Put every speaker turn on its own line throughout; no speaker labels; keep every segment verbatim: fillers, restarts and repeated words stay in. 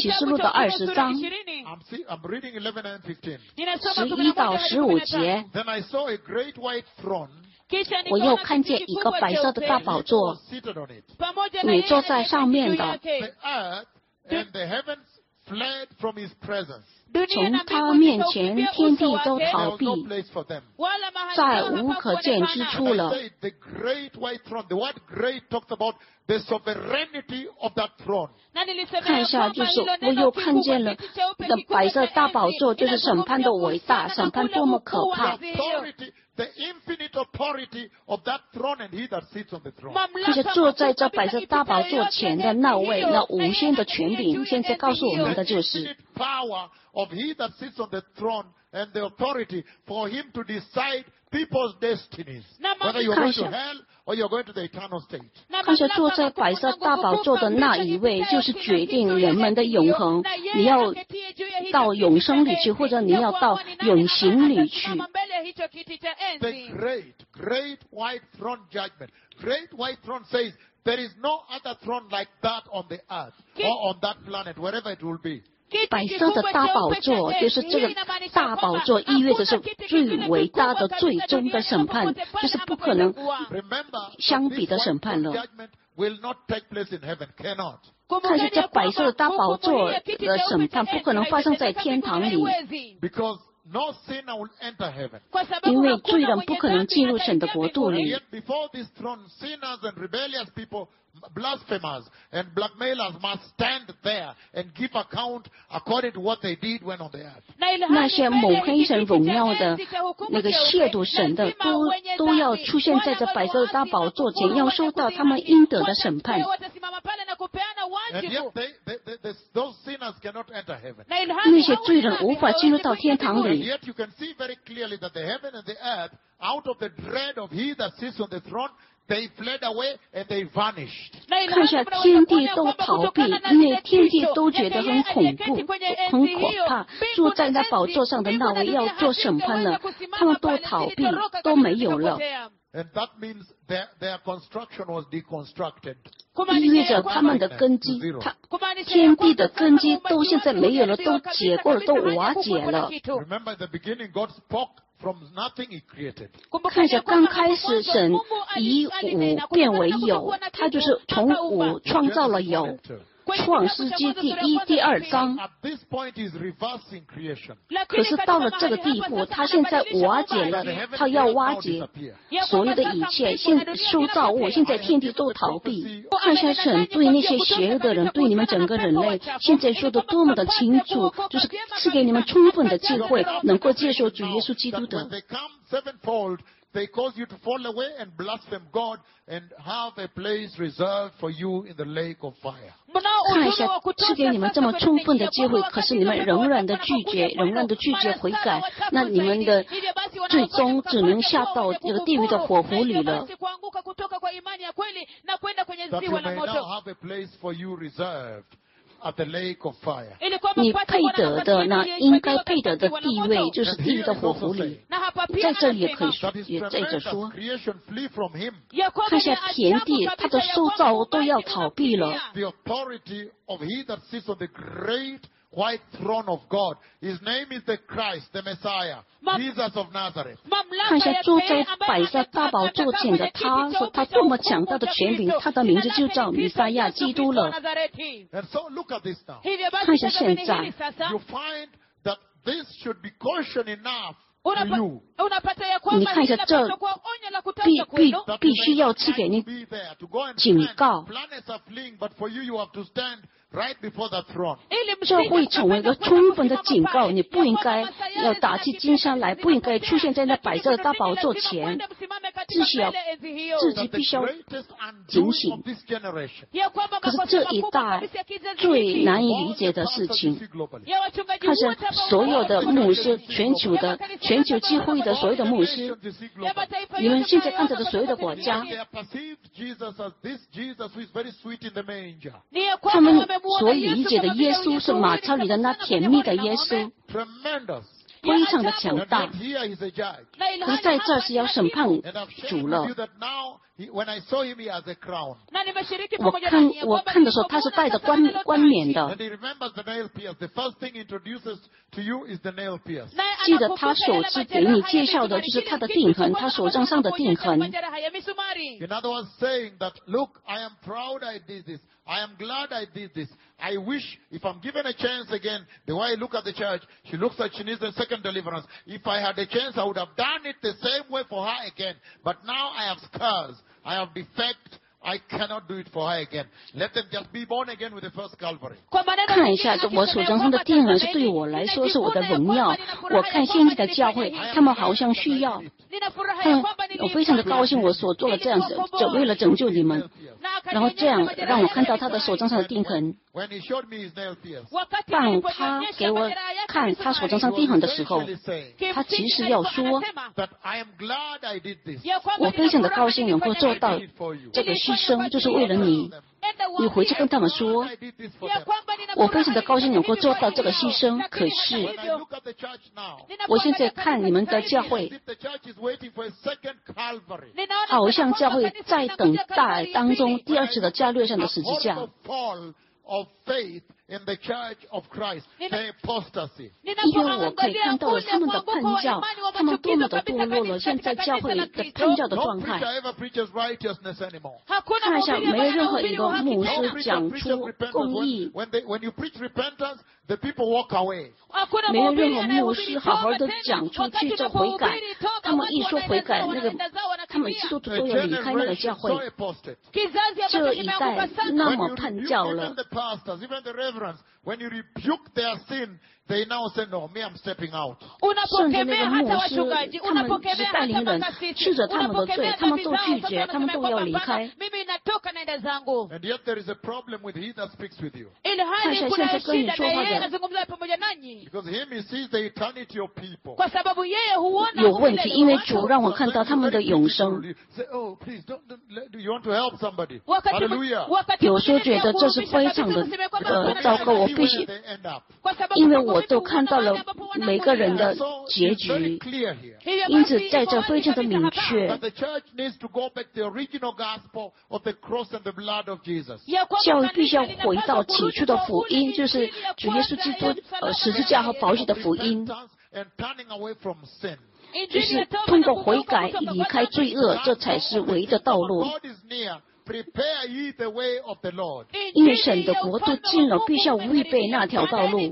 启示录的二十章
I'm see, I'm reading eleven and fifteen.
十一到十五节。
Then I saw a great white throne.
我又看见一个白色的大宝座，
Seated on it.
你坐在上面的，
The earth and the heavens fled from his presence.
从他面前天地都
There
逃
was
避，
no place for them.
再无可见之处
And I
了。
said, the great white throne. The word great talks about the sovereignty of that throne.
看一下，就是我又看见了那白色大宝座，就是审判的伟大，审判多么可怕。
Authority, the infinite authority of that throne and he that sits on the throne.
那些坐在这白色大宝座前的那位，那无限的权柄，现在告诉我们的就
The
是
infinite power of he that sits on the throne and the authority for him to decide people's destinies. Whether you're going to hell or you're going to the eternal state.
看着坐在白色大宝座的那一位，就是决定人们的永恒。你要到永生里去，或者你要到永刑里去。
The great, great white throne judgment. Great white throne says there is no other throne like that on the earth or on that planet, wherever it will be.
白色的大宝座，就是这个大宝座，意味着是最伟大的、最终的审判，就是不可能
Remember,
相
this
比的
white
审判
throne
了。
judgment will not take place in heaven. Cannot.
看是这白色的大宝座的审判，不可能发生在天堂里，
Because no sinner will enter heaven.
因为罪人不可能进入神的国度
And
里。
yet before this throne, sinners and rebellious people, blasphemers and blackmailers must stand there and give account according to what they did when on the earth.
那些抹黑神荣耀的、那个亵渎神的，都都要出现在这白色的大宝座前，要受到他们应得的审判。
And yet they, they, they, they, those sinners cannot enter heaven.
那些罪人无法进入到天堂
And
里。
yet you can see very clearly that the heaven and the earth, out of the dread of he that sits on the throne, they fled away and they vanished.
看一下天地都逃避，因为天地都觉得很恐怖、很可怕。坐在那宝座上的那位要做审判了，他们都逃避，都没有了。
And that means their, their construction was deconstructed.
意味着他们的根基，他天地的根基都现在没有了，都解过了，都瓦解了。
Remember at the beginning, God spoke from nothing he created.
看一下，刚开始神以无变为有，他就是从无创造了有。创世纪第一、第二章。
At this point, he's reversing creation.
可是到了这个地步，他现在瓦解了，他要瓦解所有的一切，现受造物，现在天地都逃避。看一下神对那些邪恶的人，对你们整个人类，现在说的多么的清楚，就是赐给你们充分的机会，能够接受主耶稣基督
That
的
when。they come sevenfold, they cause you to fall away and blaspheme God and have a place reserved for you in the lake of fire.
看一下，赐给你们这么充分的机会，可是你们仍然的拒绝，仍然的拒绝悔改，那你们的最终只能下到这个地狱的火湖里了。
That you may now have a place for you reserved at the lake of fire.
你配得的那应该配得的地位，就是地狱的火湖里。在这里也可以说，
That is
也在这
tremendous.
说，
Creation flee from him.
看一下田地，它的受造物都要逃避了。
The authority of he that sits on the great white throne of God. His name is the Christ, the Messiah, Jesus of Nazareth.
看一下坐在白色大宝座前的他，说他多么强大的权柄，他的名字就叫弥赛亚基督了。
And so look at this now.
看一下现在，
You find that this should be caution enough to you.
你看一下这必必必须要赐给你
Be there to go and
警
stand.
告，
Planets are fleeing, but for you, you have to stand right before the throne.
这会成为一个充分的警告，你不应该要打起精神来，不应该出现在那白色的大宝座前，自己要自己
That the
必须要
greatest
警
undoing
醒
of。this generation
可是这一代最难以理解的事情，
globally.
看是所有的牧师，全球的全球机会的所有的牧师， 你们现在看着的所有的国家，
They have perceived Jesus as this Jesus who is very sweet in the manger.
他们所理解的耶稣是马槽里的那甜蜜的耶稣，
Tremendous.
非常的强
And
大
yet。here is a judge.
可是在这是要审判
And I've shared
主
with
了
you。that now He, when I saw him, he has a crown.
我看我看的时候，他是戴着冠冠冕的。
And he remembers the nail pierce. The first thing he introduces to you is the nail pierce.
记得他首次给你介绍的就是他的钉痕，他手杖上的钉痕。
In other words, saying that, look, I am proud I did this. I am glad I did this. I wish if I'm given a chance again, the way I look at the church, she looks like she needs a second deliverance. If I had a chance, I would have done it the same way for her again. But now I have scars. I have defect. I cannot do it for her again. Let them just be born again with the first Calvary.
看一下，我手杖上的钉痕是对我来说是我的荣耀。我看现在的教会，他们好像需要，嗯，我非常的高兴，我所做的这样子，就为了拯救你们。然后这样让我看到他的手杖上的钉痕。
When he showed me his nail pierce,
当他给我看他手杖上钉痕的时候，他其实要说，
that I am glad I did this.
我非常的高兴能够做到这个牺牲，就是为了你。你回去跟他们说，
I did this for them.
我非常的高兴能够做到这个牺牲。可是
When I look at the church now,
我现在看你们的教会，
as if the church is waiting for a second Calvary.
好像教会在等待当中第二次的加略上的十字架。
Also fall of faith in the church of Christ, the apostasy.
因为我可以看到了他们的叛教，他们多么的堕落了，现在教会的叛教的
No
状
preacher
态。
ever preaches righteousness anymore.
看一下，没有任何一个牧
No
师
preacher
讲
preaches
出
repentance.
公义，
When, when, they, when you preach repentance, the people walk away.
没有任何牧师好好的讲出去这悔改。他们一说悔改，那个他们基督徒
A
都要离开那个
generation
教
so
会。
apostate.
这一代那
When
么
you
叛教
rebuke
了
even。the pastors, even the reverends, when you rebuke their sin, they now say, no, me, I'm stepping out.
甚至那个牧师，他们只是带领人，斥责他们的罪，他们都拒绝，他们都要离开。
And yet there is a problem with he that speaks with you.
看一下现在跟你说话的
Because him, he sees the eternity of people.
有问题，因为主让我看到他们的永生。
Say, oh, please, don't, don't let, do you want to help somebody? Hallelujah.
有时候觉得这是非常的呃糟糕，我必须，
They end up.
因为我都看到了每个人的
So
结
it's very
局，
clear here
因此在这非常的明确
that。the church needs to go back to the original gospel of the cross and the blood of Jesus.
教育必须要回到起初的福音，就是主耶稣基督呃十字架和宝血的福音，
And turning away from sin.
就是通过悔改离开罪恶，这才是唯一的道路。
God is near. Prepare ye the way of the Lord.
因为神的国度近了，必须要预备那条道路。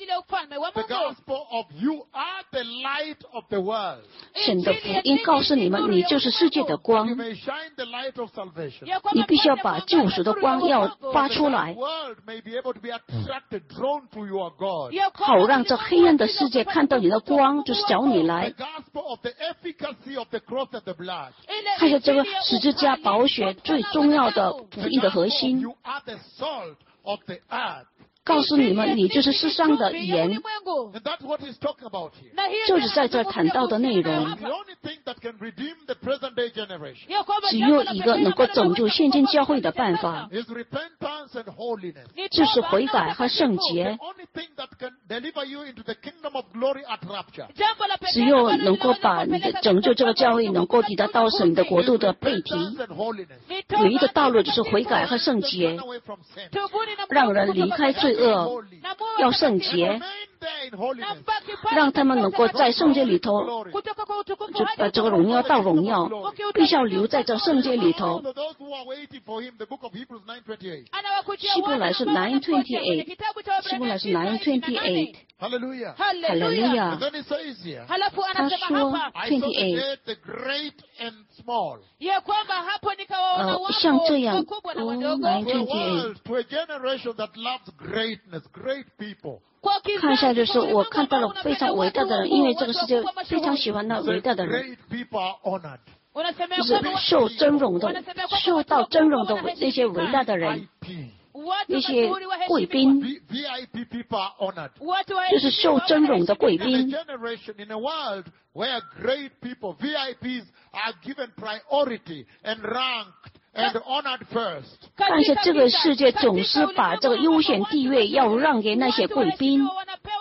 The gospel of you are the light of the world.
神的福音告诉你们，你就是世界的
You
光，
may shine the light of salvation.
你必须要把救赎的光要发出
The
来，
world may be able to be attracted, drawn to your God.
好让这黑暗的世界看到你的光，就是找你
The
来。
gospel of the efficacy of the cross and the blood.
看一下这个十字架宝血最重要的福音的核心，
You are the salt of the earth.
告诉你们，你就是世上的盐，
And that's what he's talking about here.
就是在这谈到的内容。
The only thing that can redeem the present day generation
只有一个能够拯救现今教会的办法，
is repentance and holiness.
就是悔改和圣
The
洁。
only thing that can deliver you into the kingdom of glory at rapture.
只有能够把你的拯救这个教会，能够抵达到神的国度的背提，
Repentance and holiness.
唯一的道路就是悔改和圣洁
Turn，away from sin.
让人离开罪恶，
Holy.
要圣洁，
Remain there in holiness.
让他们能够在圣洁里头，
Glory.
就把这个荣耀到荣耀，必须要留在这圣洁里头。
So those who are waiting for him, the book of Hebrews nine twenty-eight.
希伯来是 nine twenty-eight， 希伯来是 nine twenty-eight，
Hallelujah.
哈利路
And
亚。
then he says here,
他说
I saw the
twenty-eight，
dead, the great and small.
呃，像这样，哦 nine
To a
twenty-eight。
world, to a generation that loves greatness, great people.
看一下，就是我看到了非常伟大的人，因为这个世界非常喜欢那
The
伟大的人，
great people are honored.
就是受尊荣的、受到尊荣的那些伟大的人，
V I P.
那些贵宾，
V- VIP people are honored.
就是受尊荣的贵
In a
宾。
generation, in a world where great people, V I Ps, are given priority and ranked and honored first.
看一下这个世界总是把这个优先地位要让给那些贵宾，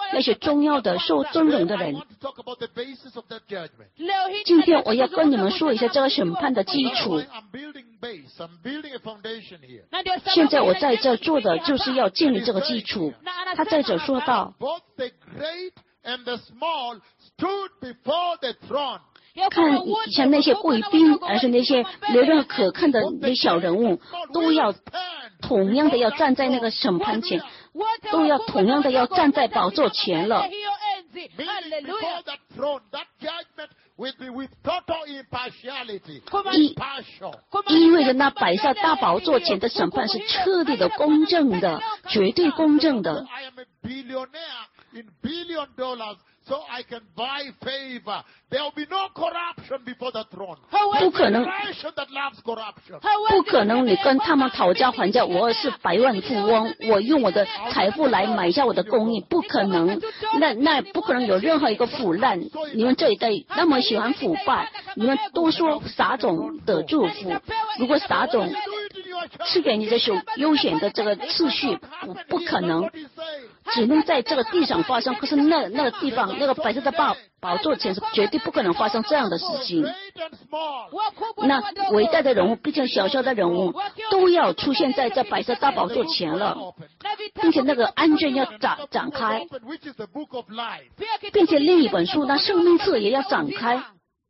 那些重要的受尊荣的人。今天我要跟你们说一下这个审判的基础。现在我在这做的就是要建立这个基础。他在这说到，看以前那些贵宾，而是那些没人可看的那小人物，都要同样的要站在那个审判前，都要同样的要站在宝座前了。意意味着那摆下大宝座前的审判是彻底的公正的，绝对公正的。
So I can buy favor. There will be no corruption before the throne.
不可能，不可能！你跟他们讨价还价，我是百万富翁，我用我的财富来买下我的公义，不可能。那那不可能有任何一个腐烂。你们这一代那么喜欢腐败，你们都说撒种的祝福。如果撒种赐给你这首悠闲的这个次序，不不可能。只能在这个地上发生，可是那那个地方那个摆在的宝宝座前是绝对不可能发生这样的事情。那伟大的人物，并且小小的人物，都要出现在这白色大宝座前了，并且那个案卷要展展开，并且另一本书那生命册也要展开。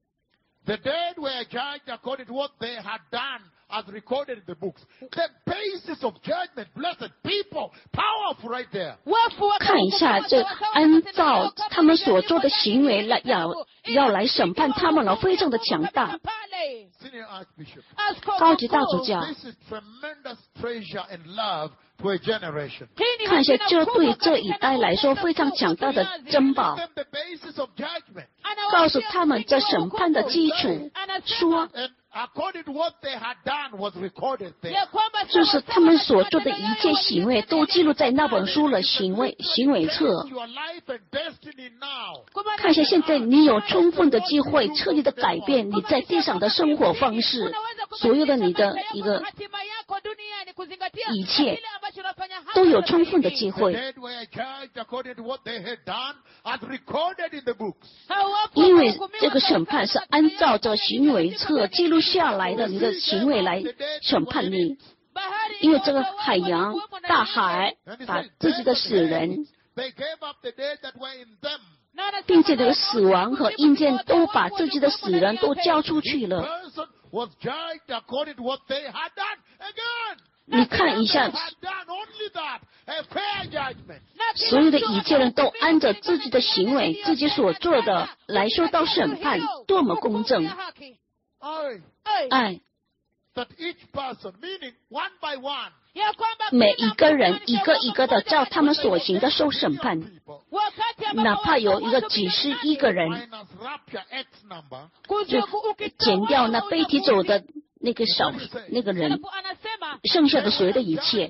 As recorded in the books, the basis of judgment, blessed people, powerful right there.
看一下，这按照他们所做的行为来要要来审判他们了，非常的强大。高级大主教，看一下，这对这一代来说非常强大的珍宝，告诉他们这审判的基础，说。就是他们所做的一切行为都记录在那本书了，行为行为册。看一下，现在你有充分的机会彻底的改变你在地上的生活方式，所有的你的一个一切都有充分的机会。因为这个审判是按照这行为册记录下来的，你的行为来审判你。因为这个海洋、大海把自己的死人，并且这个死亡和阴间都把自己的死人都交出去了。你看一下，所有的一切人都按着自己的行为、自己所做的来受到审判，多么公正！爱，每一个人一个一个的照他们所行的受审判，哪怕有一个几十亿个人，就减掉那被提走的那个少那个人，剩下的所有的一切。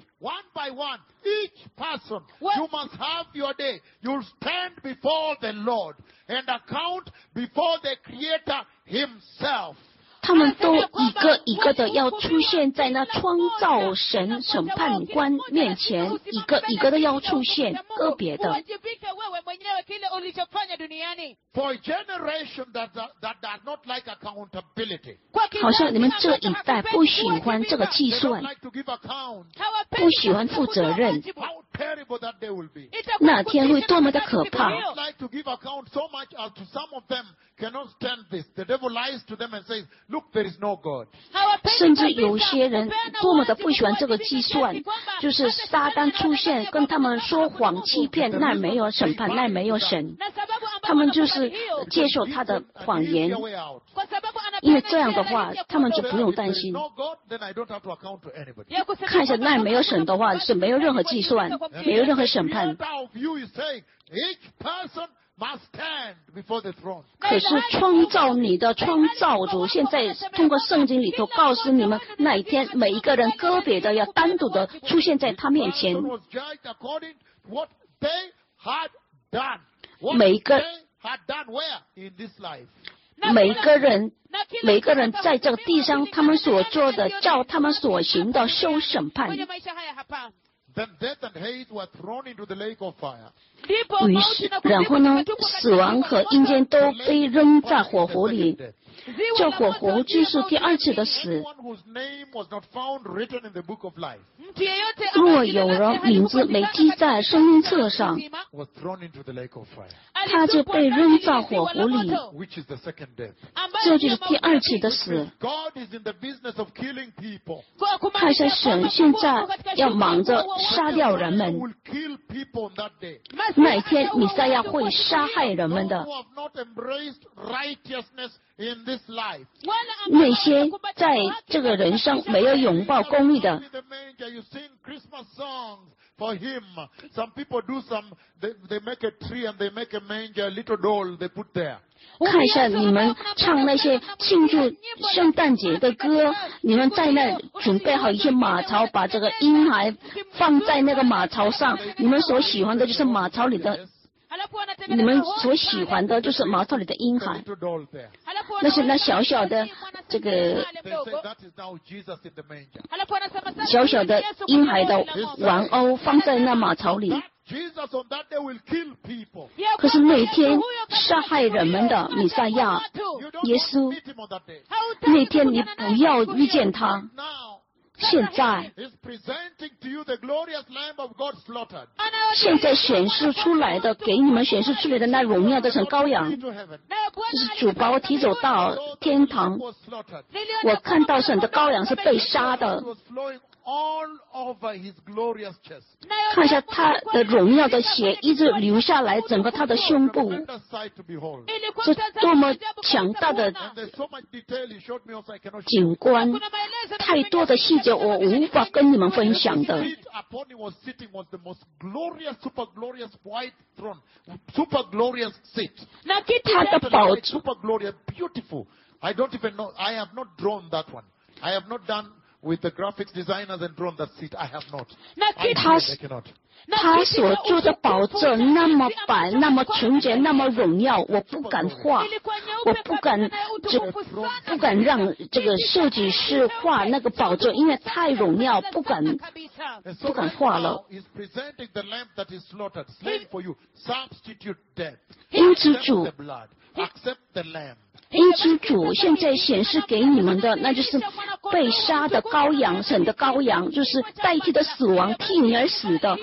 他们都一个一个的要出现在那创造神审判官面前，一个一个的要出现，个别的。好像你们这一代不喜欢这个计算，不喜欢负责任，那天会多么的可怕！甚至有些人多么的不喜欢这个计算，就是撒旦出现跟他们说谎欺骗，那没有审判，那没有神，他们就是接受他的谎言，因为这样的话他们就不用担心。看一下那没有审的话是没有任何计算，没有任何审判。可是创造你的创造主现在通过圣经里头告诉你们，那一天每一个人个别的要单独的出现在他面前，每一个每一个人每一个人在这个地上他们所做的照他们所行的受审判。
Then death and hate were thrown into the lake of fire.
于是，然后呢，死亡和阴间都被扔在火湖里。这火湖就是第二次的死。若有人名字没记在生命册上，他就被扔在火湖里。这就是第二次的死。看下神现在要忙着杀掉人们。那一天，弥赛亚会杀害人们的。那些在这个人生没有拥抱公义的，
For him, some people do some, they, they make a tree and they make a manger, a little doll they put there.
看一下你们唱那些庆祝圣诞节的歌，你们在那准备好一些马槽，把这个婴孩放在那个马槽上，你们所喜欢的就是马槽里的。你们所喜欢的就是马槽里的婴孩，那是那小小的这个小小的婴孩的玩偶放在那马槽里。可是那一天杀害人们的弥赛亚耶稣，那天你不要遇见他。现在，现在显示出来的，给你们显示出来的那荣耀的神羔羊，就是主把我提走到天堂。我看到神的羔羊是被杀的。看一下他的荣耀的血一直流下来，整个他的胸部，是多么强大的景观，太多的细节我无法跟你们分享的。他的宝座
I don't even know. I have not drawn that one. I have not done with the graphics designers and drawn that seat. I have not. I cannot.
他所做的宝座那么白，那么纯洁，那么荣耀，我不敢画，我不敢这不敢让这个设计师画那个宝座，因为太荣耀，不敢不敢画了。因此主。因此主现在显示给你们的，那就是被杀的羔羊，神的羔羊，就是代替的死亡，替你而死的。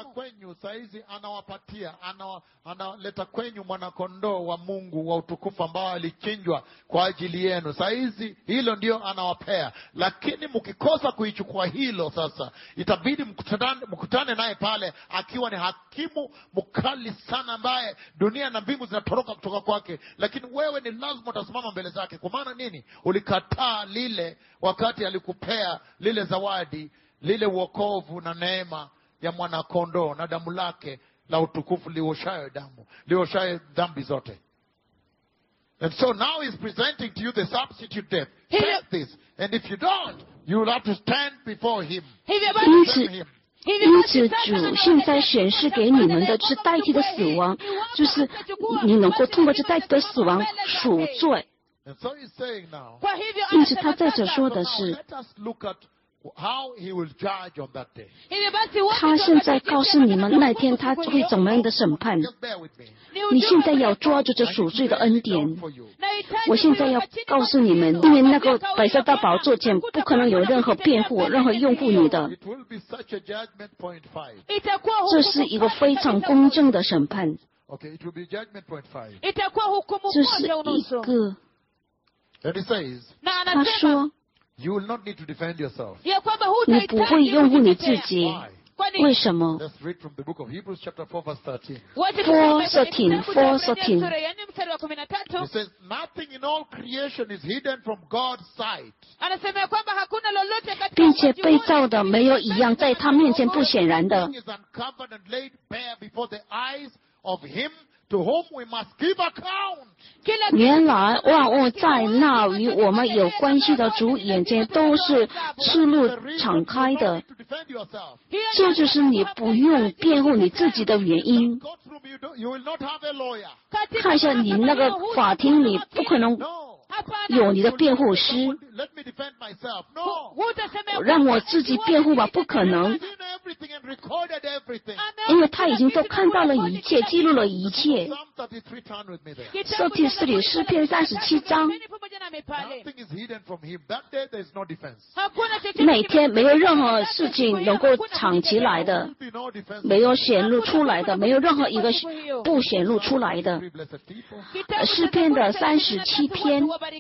Analeta kwenyu mwanakondoo wa Mungu wa utukufu ambao alichinjwa kwa ajili yenu. Saizi hilo ndio anawapea, lakini mkikosa kuichukua hilo, sasa itabidi mkutane, mkutane naye pale akiwa ni hakimu mkali sana ambaye dunia na mbingu zinatoroka kutoka kwake, lakini wewe ni lazima utasimama mbele zake. Kwa maana nini? Ulikataa lile wakati alikupea lile zawadi, lile wokovu na neema ya mwanakondoo na damu lake la utukufu lioshayo damu, lioshayo dhambi zote. And so now he's presenting to you the substitute death. Take this. And if you don't, you will have to stand before him.
因此，因此主现在显示给你们的就是代替的死亡，就是你能够通过这代替的死亡赎罪。因此他在这说的是，
how he will judge on that day.
他现在告诉你们那天他会怎么样的审判。你现在要抓住这赎罪的恩典。我现在要告诉你们，因为那个白色大宝座前不可能有任何辩护，任何拥护你的。这是一个非常公正的审判。这是一个。他说。
You will not need to defend yourself.
你不会拥护你自己，为什么
？Let's read from the book of Hebrews, chapter four, verse thirteen.
four thirteen, four thirteen.
It says, "Nothing in all creation is hidden from God's sight."
并且被造的没有一样在他面前不显然的。
Is uncovered and laid bare before the eyes of Him to whom we must give account.
原来万物在那与我们有关系的主眼前都是赤露敞开的，这就是你不用辩护你自己的原因。看一下你那个法庭里不可能有你的辩护师，让我自己辩护吧，不可能，因为他已经都看到了一切，记录了一切。圣经四里诗篇三十七章，每天没有任何事情能够藏起来的，没有显露出来的，没有任何一个不显露出来的。诗篇的三十七篇，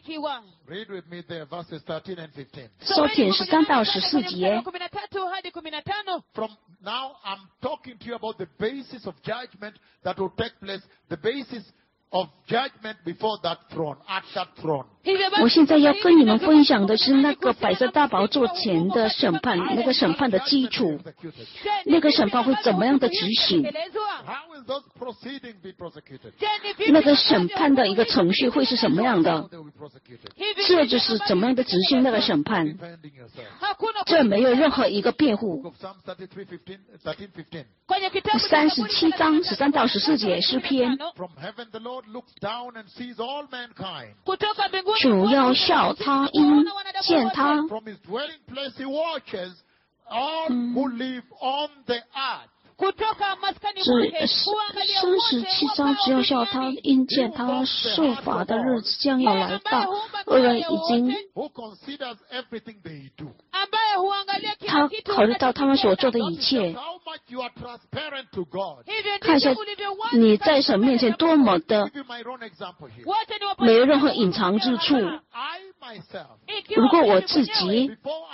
收听十三到十四节。
From now, I'm talking to you about the basis of judgment that will take place, the basis of judgment before that throne, at that throne.
我现在要跟你们分享的是那个白色大宝座前的审判，那个审判的基础，那个审判会怎么样的执行？那个审判的一个程序会是什么样的？这就是怎么样的执行那个审判？这没有任何一个辩护。三十七章十三到十四节诗篇。主要笑他，因见他。嗯。这三十七章只要笑他，因见他受罚的日子将要来到，恶人已经他考虑到他们所做的一切，看一下你在神面前多么的没有任何隐藏之处。如果我自己，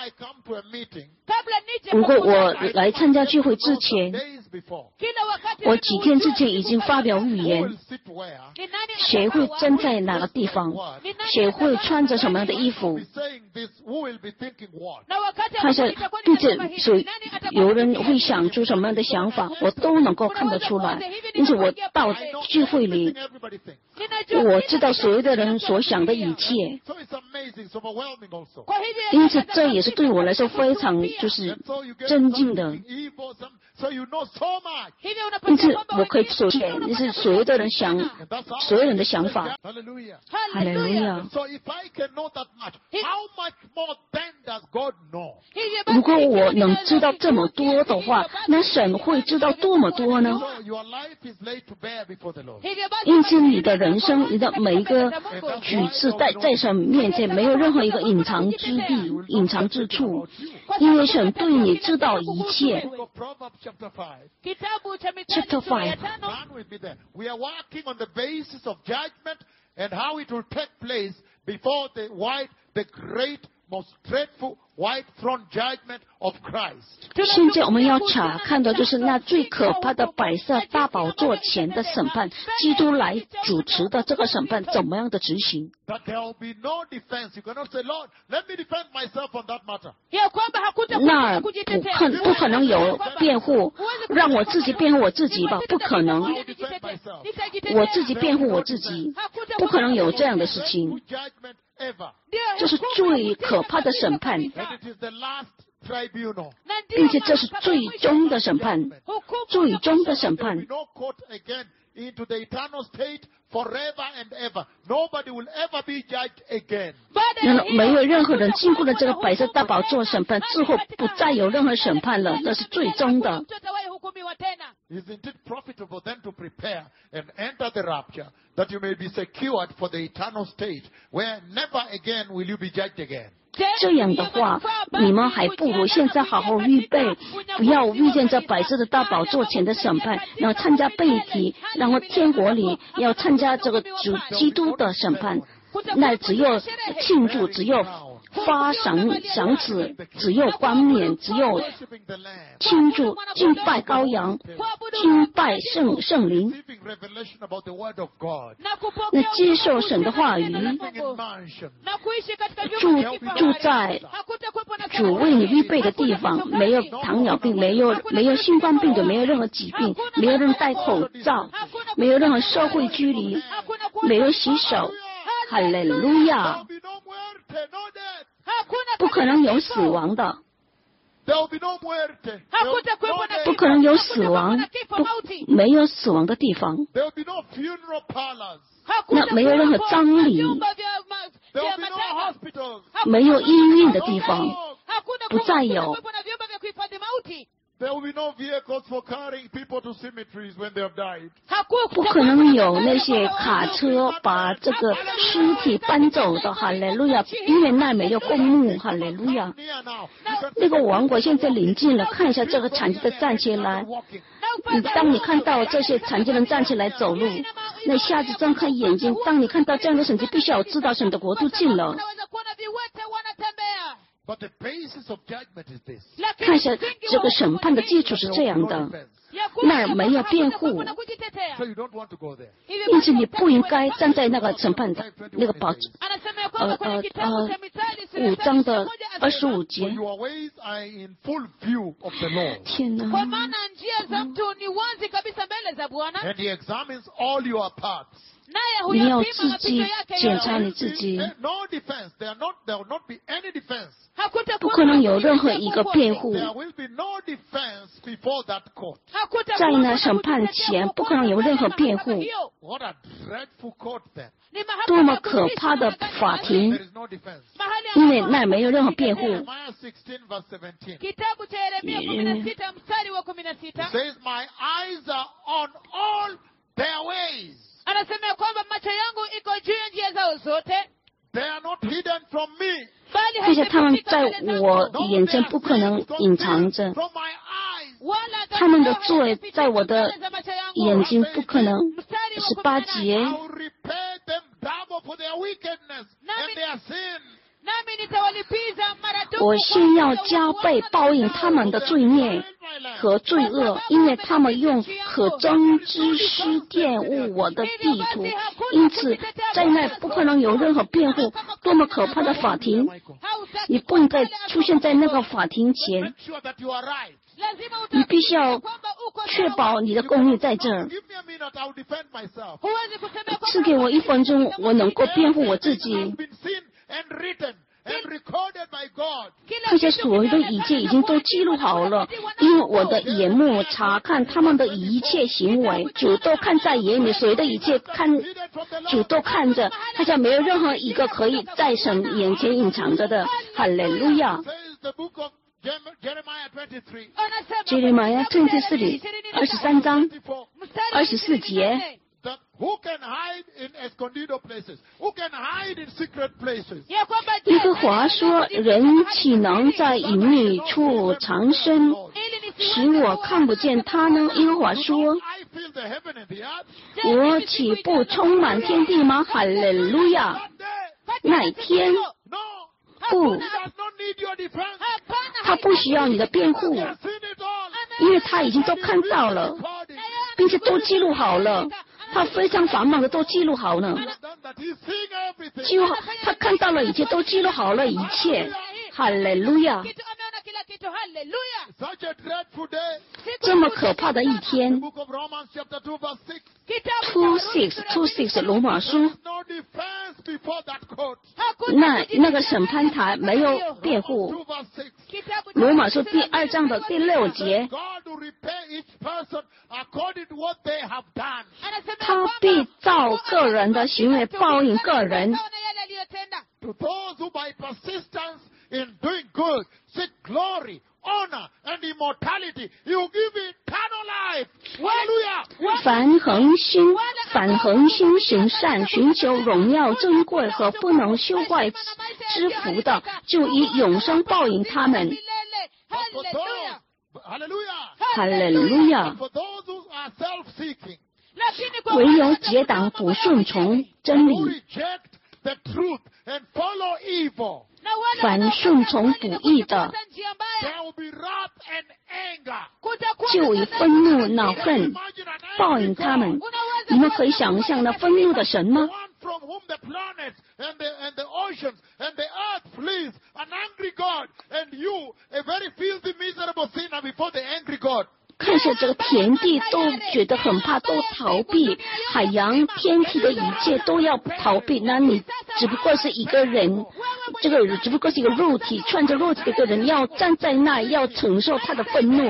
如果我来参加聚会之前，我几天之前已经发表预言，谁会站在哪个地方，谁会穿着什么样的衣服，看一下，并且所有人会想出什么样的想法，我都能够看得出来。因此，我到聚会里，我知道所有的人所想的一切。因此，这也是对我来说非常就是震惊的。因此，我可以所见，就是所有的人想，所有人的想法。哈利路亚！如果我能知道这么多的话，那神会知道多么多呢？因此，你的人生，你的每一个举止，在在神面前没有任何一个隐藏之地、隐藏之处，因为神对你知道一切。Chapter five.
We are working on the basis of judgment and how it will take place before the white, the great, most dreadful white throne judgment of Christ.
现在我们要查看的就是那最可怕的白色大宝座前的审判，基督来主持的这个审判怎么样的执行？
That there will be no defense. You cannot say, Lord, let me defend myself on that matter.
那不可不可能有辩护，让我自己辩护我自己吧？不可能，我自己辩护我自己，不可能有这样的事情。这是最可怕的审判，并且这是最终的审判，最终的审判。
Into the eternal state forever and ever. Nobody will ever be judged again.
没有任何人经过了这个白色大宝座审判之后，不再有任何审判了，这是最终的。
Isn't it profitable then to prepare and enter the rapture that you may be secured for the eternal state where never again will you be judged again?
这样的话，你们还不如现在好好预备，不要遇见这白色的大宝座前的审判，然后参加背题，然后天国里要参加这个主基督的审判，那只有庆祝，只有发赏赏赐，只有冠冕，只有庆祝敬拜羔羊，敬拜圣圣灵，那接受神的话语，住住在主为你预备的地方，没有糖尿病，没有没有新冠病毒，没有任何疾病，没有人戴口罩，没有任何社会距离，没有洗手。哈利路亚！不可能有死亡的， 不可能有死亡，不没有死亡的地方。那没有任何葬礼，没有医院的地方，不再有。不可能有那些卡车把这个尸体搬走的，哈利路亚！因为那没有公墓，哈利路亚！那个王国现在临近了，看一下这个残疾的站起来。你当你看到这些残疾人站起来走路，那瞎子睁开眼睛，当你看到这样的神迹，必须要知道神的国度近了。看一下这个审判的基础是这样的，那儿没有辩护，因此你不应该站在那个审判的那个保呃呃呃五章的二十五节。天哪！你要自己检查你自己，不可能有任何一个辩护。在那审判前，不可能有任何辩护。多么可怕的法庭！因为那没有任何辩护。嗯
anasema ya kwamba macho yangu iko juu ya njia zao zote.
They are not hidden from me.
并且他们在我眼前不可能隐藏着，他们的罪在我的眼睛不可能。十八节。我先要加倍报应他们的罪孽和罪恶，因为他们用可憎之事玷污我的地图，因此在那不可能有任何辩护。多么可怕的法庭！你不应该出现在那个法庭前，你必须要确保你的公义在这儿。赐给我一分钟，我能够辩护我自己。这些所有的一切已经都记录好了，因为我的眼目查看他们的一切行为，主都看在眼里，所有的一切看，主都看着，好像没有任何一个可以在神眼前隐藏着的。哈利路亚。杰利玛亚二十四里二十三章二十四节。耶和华说：“人岂能在隐秘处藏身，使我看不见他呢？”耶和华说：“我岂不充满天地吗？”哈利路亚！那一天，不，他不需要你的辩护，因为他已经都看到了，并且都记录好了。他非常繁忙的都记录好了，记录好，他看到了一切，都记录好了一切。哈利路亚！这么可怕的一天 ，two six two six 罗马书，那那个审判台没有辩护。罗马书第二章的第六节，他必照个人的行为报应个人。
In doing good, seek glory, honor, and immortality. He will give eternal life. Hallelujah!
凡恒心、凡恒心行善，寻求荣耀、珍贵和不能修坏之福的，就以永生报应他们。哈利路亚！唯有结党不顺从真理。凡顺从不义的，就以愤怒、恼恨报应他们。你们可以想象那愤怒的神吗？看着这个田地都觉得很怕，都逃避；海洋、天体的一切都要逃避。那你只不过是一个人，这个只不过是一个肉体，穿着肉体的一个人，要站在那，要承受他的愤怒。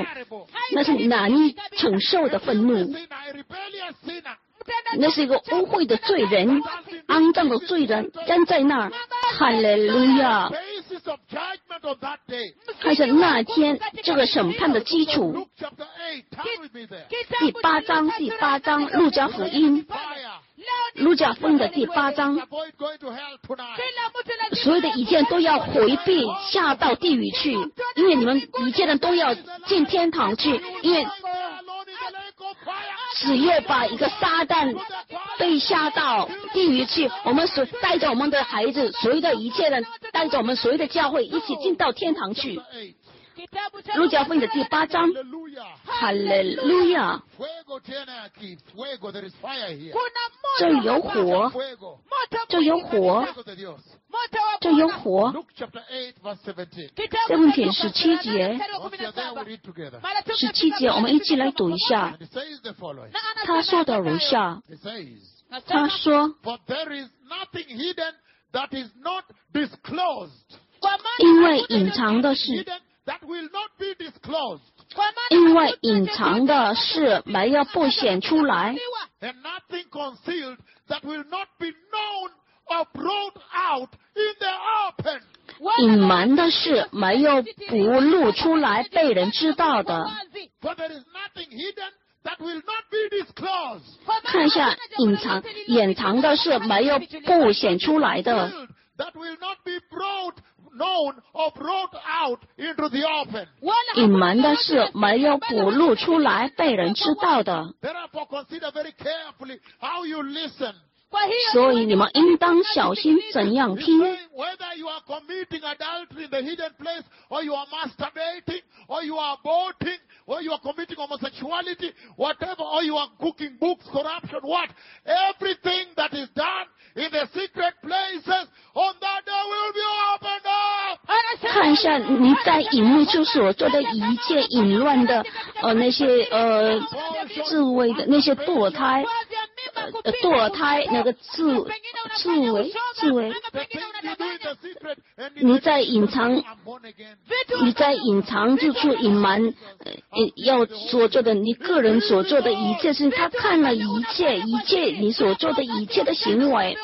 那是难以承受的愤怒。
Sinner, a rebellious sinner.
那是一个污秽的罪人，肮脏的罪人站在那儿，哈利路亚！
Basis of judgment on that day.
看着那天这个审判的基础。
Luke chapter eight. Turn with me there.
第八章，第八章，路加福音，
Fire.
路加福音的第八章，
Avoid going to hell tonight.
所有的一切都要回避，下到地狱去，因为你们一切人都要进天堂去，因为
Alone in the lake of fire.
只有把一个撒旦被下到地狱去，我们所带着我们的孩子，所有的一切人，带着我们所有的教会一起进到天堂去。
Eight.
路加福音的第八章，
Hallelujah.
哈利路亚！
Fuego tiene aquí. Fuego. There is fire here.
这有火，
Fuego.
这有火，
Fuego de Dios.
这有火。
Luke chapter eight verse seventeen.
这问题十七节，
Once you're there, we read together.
十七节我们一起来读一下。
And it says the following.
他说的如下，
It says,
他说，
For there is nothing hidden that is not disclosed.
因为隐藏的事，
Hidden that will not be disclosed.
因为隐藏的事没有不显出来，
And nothing concealed that will not be known or brought out in the open.
隐瞒的事没有不露出来被人知道的。
For there is nothing hidden that will not be disclosed.
看一下隐藏、掩藏的事没有不显出来的，
That will not be brought, known or brought out into the open.
隐瞒的事没有不露出来被人知道的。
Therefore, consider very carefully how you listen.
所以你们应当小心怎样
He's
听。
saying whether you are committing adultery in the hidden place, or you are masturbating, or you are aborting, or you are committing homosexuality, whatever, or you are cooking books, corruption, what? Everything that is done in the secret places, on that day will be opened up.
看一下你在隐秘处所做的一切淫乱的，呃，那些呃自慰的那些堕胎，呃堕胎那个自自慰自慰，
The things you do in the secret, and
你在隐藏
I'm born again.
你在隐藏之处隐瞒，呃，要所做的你个人所做的一切事，他看了一切一切你所做的一切的行为，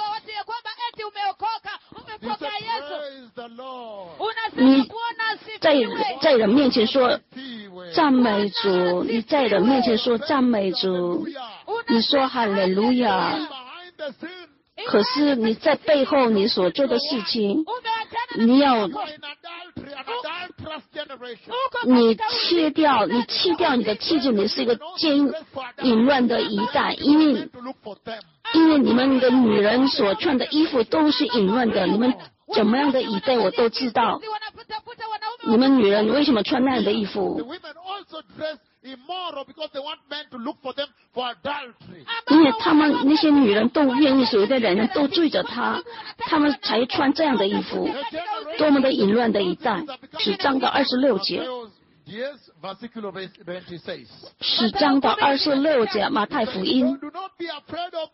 You say, praise the Lord.
你在在人面前说
Anyway.
赞美主，你在人面前说赞美主，
Hallelujah.
你说哈利路亚，
Behind the sin,
可是你在背后你所做的事情，你要
you are in adultery, an adulterous generation.
你切掉，你弃掉你的妻子，你是一个奸淫乱的一代，因为
To look for them.
因为你们的女人所穿的衣服都是淫乱的，你们怎么样的一代我都知道。你们女人为什么穿那样的衣
The
服？
women also dress immoral because they want men to look for them for adultery.
因为他们那些女人都愿意，所有的人都追着她，他们才穿这样的衣服。
The generation
多么的淫乱的一代！十章的二十六节，
Yes, versículo veinte says.
十章的二十六节，马太福音。
Do not be afraid of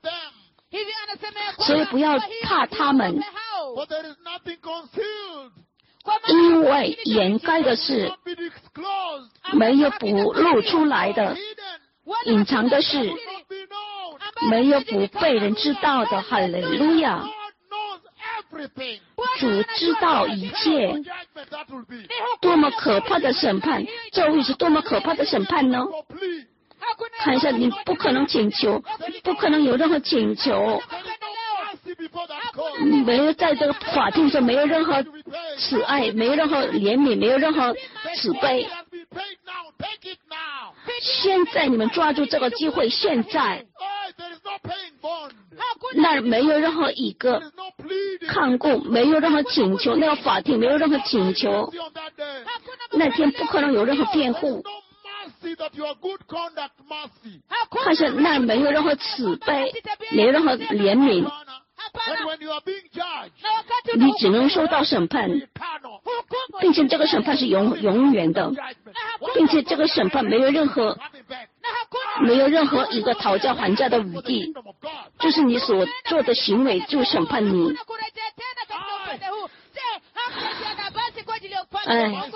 them,
所以不要怕他们，
for there is nothing concealed.
因为掩盖的事
Not be disclosed.
没有不露出来的，
Hidden.
隐藏的事
Not be known.
没有不被人知道的。哈利路亚！
God knows everything.
主知道一切，
What judgment that will be.
多么可怕的审判！这会是多么可怕的审判呢？
For plea.
看一下，你不可能请求，不可能有任何请求，
There is no mercy before that court.
没有在这个法庭上没有任何
To be paid.
慈爱，没有任何怜悯，没有任何慈悲
It。has been paid now. Take it now.
现在你们抓住这个机会，现在
Oh, there is no paying bond.
那没有任何一
There
个
is no pleading.
抗告，没有任何请求，那个法庭没有任何请求，
Mercy on that day.
那天不可能有任何辩
There
护
is。no mercy that your good conduct mercy.
看是那没有任何慈悲，没有任何怜悯，
And when you are being judged,
你只能受到审判，
eternal
并且这个审判是永永远的，
judgment.
并且这个审判没有任何
Coming back.
没有任何一个讨价还价的余地，
Kingdom of God.
就是你所做的行为就审判你。哎
My son runs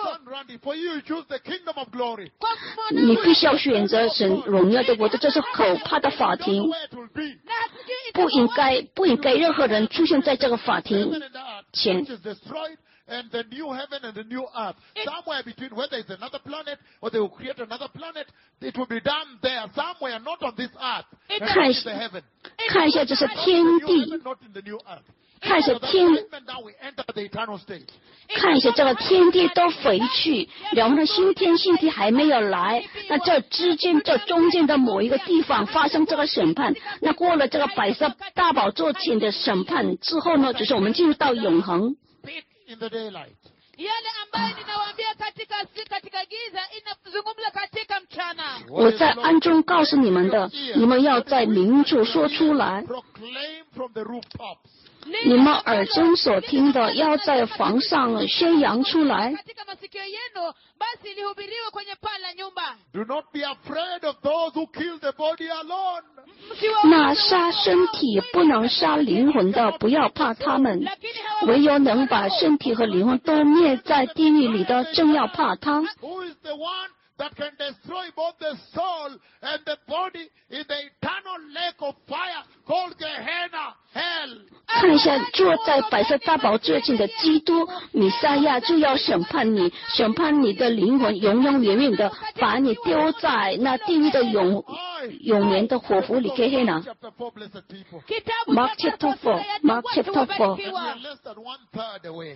For you, you choose the kingdom of glory.
你必须要选择神荣耀的国度，这是可怕的法庭，
Where it will be.
不应该不应该任何人出现在这个法
Heaven
庭
and the earth,
前
which。is destroyed, and the new heaven and the new earth. Somewhere between, whether it's another planet or they will create another planet, it will be done there. Somewhere, not on this earth, and not in the heaven.
看一下这是
Not in
天
the new
地，
heaven, not in the new earth.
看一下
So that
天，
judgment, now we enter the eternal state.
看一下这个天地都回去，然后呢新天新地还没有来，那这之间这中间的某一个地方发生这个审判，那过了这个白色大宝座前的审判之后呢，就是我们进入到永恒。
Speak in the daylight.
Yale ambayo ninawaambia katika si katika giza inazungumza katika mchana.
我在暗中告诉你们的，你们要在明处说出来。
Proclaim from the rooftops.
你们耳中所听的，要在房上宣扬出来。
Katika masikio yenu basi lihubiriwe kwenye paa la nyumba.
Do not be afraid of those who kill the body alone.
那杀身体不能杀灵魂的，不要怕他们；唯有能把身体和灵魂都灭在地狱里的，正要怕他。
Who is the one that can destroy both the soul and the body in the eternal lake of fire called Gehenna, hell?
看一下坐在白色大宝座前的基督弥赛亚，就要审判你，审判你的灵魂，永永远远的把你丢在那地狱的永永年的火湖里。给黑呢
Chapter four, blessed people.
Mark chapter four, Mark chapter four.
We are less than one third away.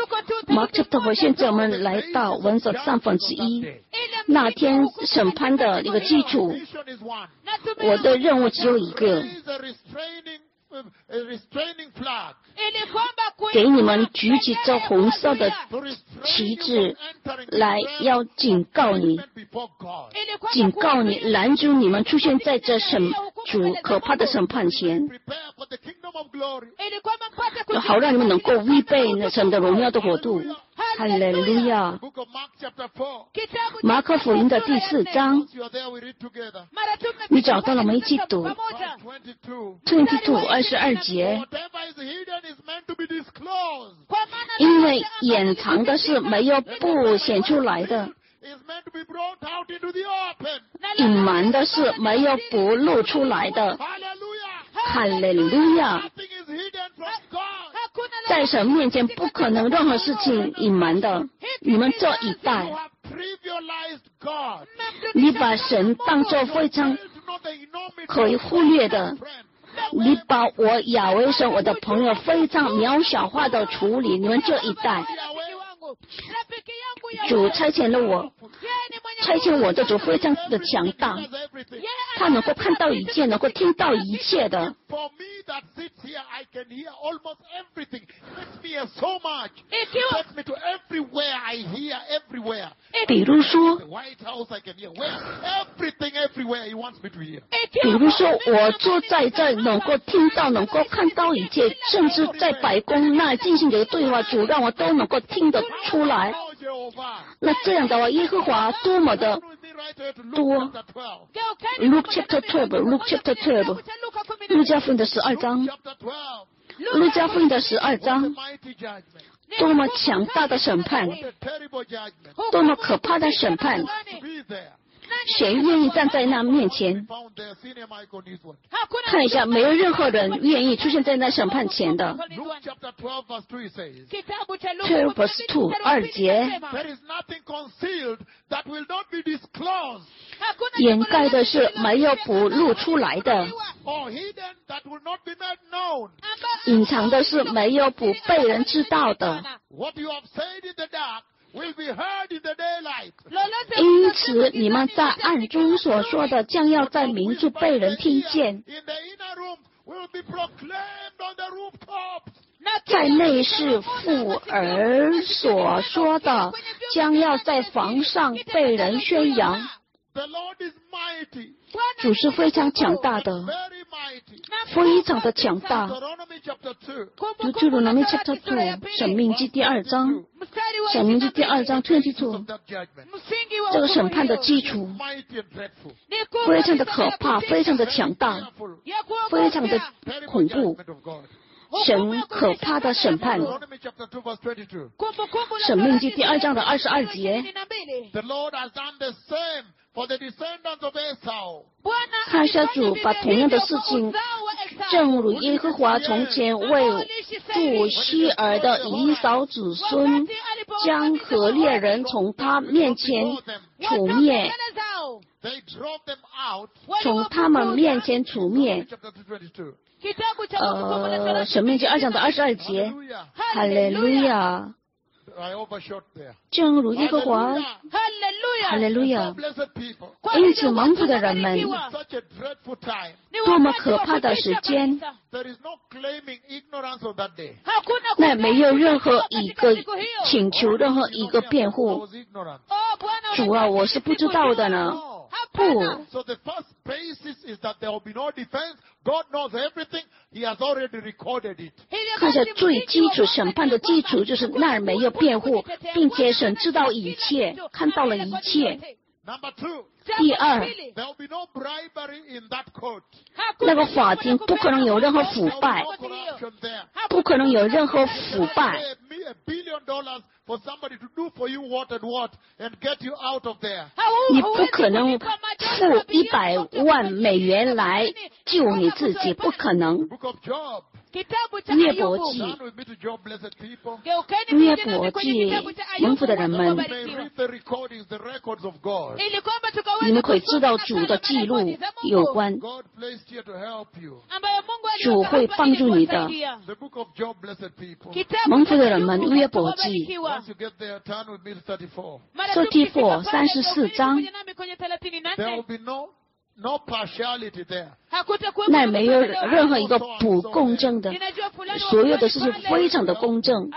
Mark chapter four. 现在我们来到文手三分之一，那天审判的一个基础。
Mission is one.
我的任务只有一个，
Raise a restraining, a restraining flag
给你们举起这红色的
to
旗
restrain you
帜
from entering
来，
the
要警告你，
judgment before God.
警告你，拦住你们出现在这审主可怕的审判前，
Prepare for the kingdom of glory.
好让你们能够预备那神的荣耀的国度。哈利路亚！
Book of Mark chapter four.
马可福音的第四章，
Once you are there, we read together.
你找到了，我们一起读
Verse twenty-two.
twenty-two 二十二节。
Whatever is hidden is meant to be disclosed.
因为掩藏的是没有不显出来的，
Is meant to be brought out into the open.
隐瞒的是没有不露出来的。
Hallelujah.
哈利路亚！
Nothing is hidden from God.
在神面前不可能任何事情隐瞒的。你们这一
You
代，
have trivialized God.
你把神当作非常
To know the enormity
可以忽略的，
of friend.
你把我亚为神我的朋友非常渺小化的处理。你们这一代，主差遣了我，差遣我的主非常的强大，
Has everything.
他能够看到一切，能够听到一切的。
For me that sits here, I can hear almost everything. It makes me hear so much. It
Ikiwa-
takes me to everywhere. I hear everywhere.
比如说，
The White House, I can hear. Where? Everything, everywhere. He wants me to hear.
比如说，我坐在这能够听到、能够看到一切，甚至在白宫那进行的对话，主让我都能够听得出来。
Oh, Jehovah.
那这样的话，耶和华多么的
With me right here to Luke
多
chapter twelve.
Luke chapter twelve, Luke chapter twelve， 路加福音的十二章，
Chapter twelve.
路加福音的十二
What a
章，
mighty judgment.
多么强大的审判，
What a terrible judgment.
多么可怕的审判！
To be there.
谁愿意站在那面前？
Found there. Senior Michael needs one.
看一下，没有任何人愿意出现在那审判前的。
Luke chapter twelve verse two he says.
twelve verse two 二节，
There is nothing concealed that will not be disclosed,
掩盖的是没有不露出来的，
or hidden that will not be made known.
隐藏的是没有不被人知道的。
What you have said in the dark will be heard in the daylight.
因此，你们在暗中所说的，将要在明处被人听见；
In the inner room will be proclaimed on the rooftops.
在内室妇儿所说的，将要在房上被人宣扬。
The Lord is mighty,
主是非常强大的，
very mighty.
非常的强大。
Deuteronomy chapter two.
就注入《南 chapter two》神命记第二章，神命记第二章 twenty two，
Of that judgment.
这个审判的基础
Mighty and dreadful.
非常的可怕，非常的强大，
Fearful,
非常的
terrible
恐怖，
judgment of God.
神可怕的审判。
Deuteronomy chapter two verse twenty-two.
申命记第二章的二十二节，
The Lord has done the same for the descendants of Esau.
看下主把同样的事情，正如耶和华从前为住西尔的以扫子孙，将可列人从他面前除灭，
They drove them out.
从他们面前除灭。
Chapter two twenty-two.
呃，申命记二章的二十二节，
Hallelujah.
哈利路亚！
I overshot there.
正如耶和华，
Hallelujah.
哈利路亚！
Blessed people.
因此蒙福的人们，
Such a dreadful time.
多么可怕的时间！
There is no claiming ignorance on that day.
那没有任何一个请求，任何一个辩
I
护。
was ignorant.
主啊，我是不知道的呢。
No.
不，
So the first basis is that there will be no defense. God knows everything. He has already recorded it.
看下最基础审判的基础就是那儿没有辩护，并且神知道一切，看到了一切。
Number two,
第二，
there will be no bribery in that court.
那个法庭不可能有任何腐败，
No corruption there.
不可能有任何腐败。
Pay me a billion dollars for somebody to do for you what and what and get you out of there.
你不可能付一百万美元来救你自己，不可能。
Book of Job.
约伯记，
Turn with me to Job, blessed people.
约伯记，蒙福的人们，
You may read the recordings, the records of God.
你们可以知道主的记录有关，
God placed here to help you.
主会帮助你的。
The book of Job, blessed people.
蒙福的人们，约伯记
Once you get there, turn with me to thirty-four.
，thirty-four 三十四章，
There will be no no partiality there.
那没有任何一个不公正的，所有的事情非常的公正。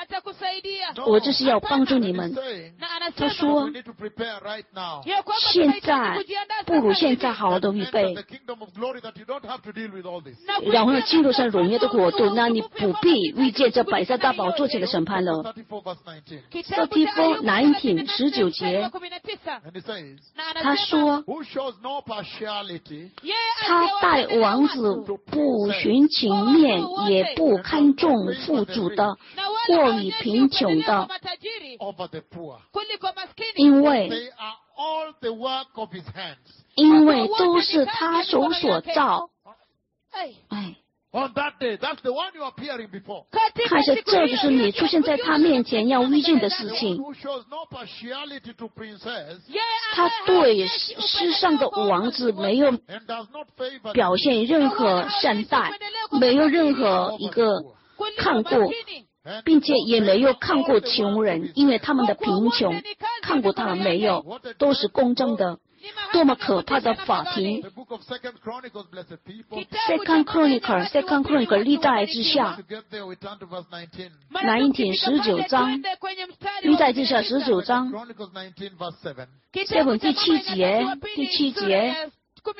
No,
我就是要帮助你们。
he's saying
他说
we need to prepare right now.
现在不如现在好好的预
Enter
备
the，kingdom of glory that you don't have to deal with all this.
然后呢进入上荣耀的国度，那你不必遇见这摆在大宝座前的审判了。
thirty-four verse nineteen.
thirty-four nineteen 十九节，
And he says,
他说
who shows no partiality
他待王子不寻情面，也不看重富足的，或与贫穷的，
over the poor.
因为
They are all the work of his hands.
因为都是他手所造。哎，
On that day, that's the one you are appearing before.
看着这就是你出现在他面前要遇见的事
The one
情。
who shows no partiality to princess
他对世世上的王子没有
and does not favor
表现任何善待，没有任何一个看过，
and
并且也没有看过穷人，因为他们的贫穷，看过他们没有，都是公正的。多么可怕的法庭
the book of Second Chronicles, blessed people.
！Second Chronicle Second Chronicle 历代之下
To get there, we turn to verse nineteen.
，nineteen 十九章，历代之下十九章，
Chronicles nineteen, verse seven.
这本第七节，第七节，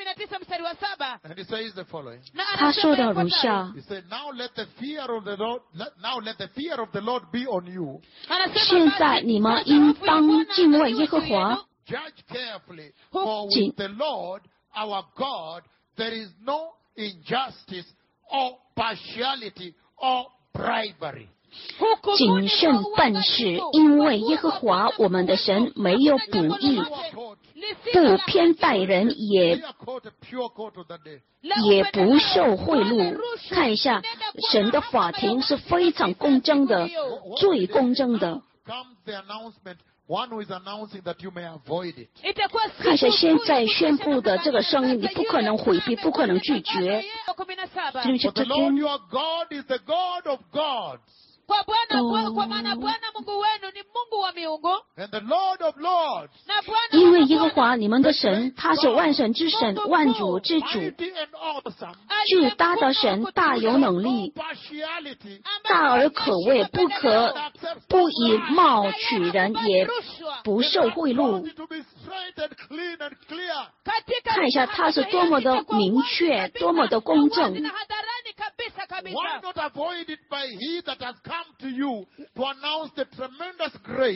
And he says the following.
他说的如下：
He said, now let the fear of the Lord, let, now let the fear of the Lord be on you.
现在你们应当敬畏耶和华，
Judge carefully, for with
谨
the Lord our God there is no injustice or partiality or bribery.
谨慎办事，因为耶和华我们的神没有不义，
Pure court.
不偏待人，也
We are called a pure court on that day.
也不受贿赂。看一下，神的法庭是非常公正的，最公正的。
Comes the announcement, one who is announcing that you may avoid it.
看一下现在宣布的这个声音，你不可能回避，不可能拒绝。就
For
是
the
这
Lord
天，
your God is the God of gods
Kwa Bwana, kwa,
Oh.
kwa maana Bwana Mungu wenu ni Mungu wa miungu,
and the Lord of lords.
na Bwana
因为耶和华你们的神，他是万神之神，万主之主，
Mighty and awesome.
巨大的神，大有能力，
No partiality.
大而可畏，不可不以貌取人，也
rushwa
不受贿赂
Cause。it to be straight and clean and clear.
katika
看一下他是多么的明确，多么的公正。
na hadharani kabisa kabisa.
Why not avoid it by he that has come to you to announce the tremendous grace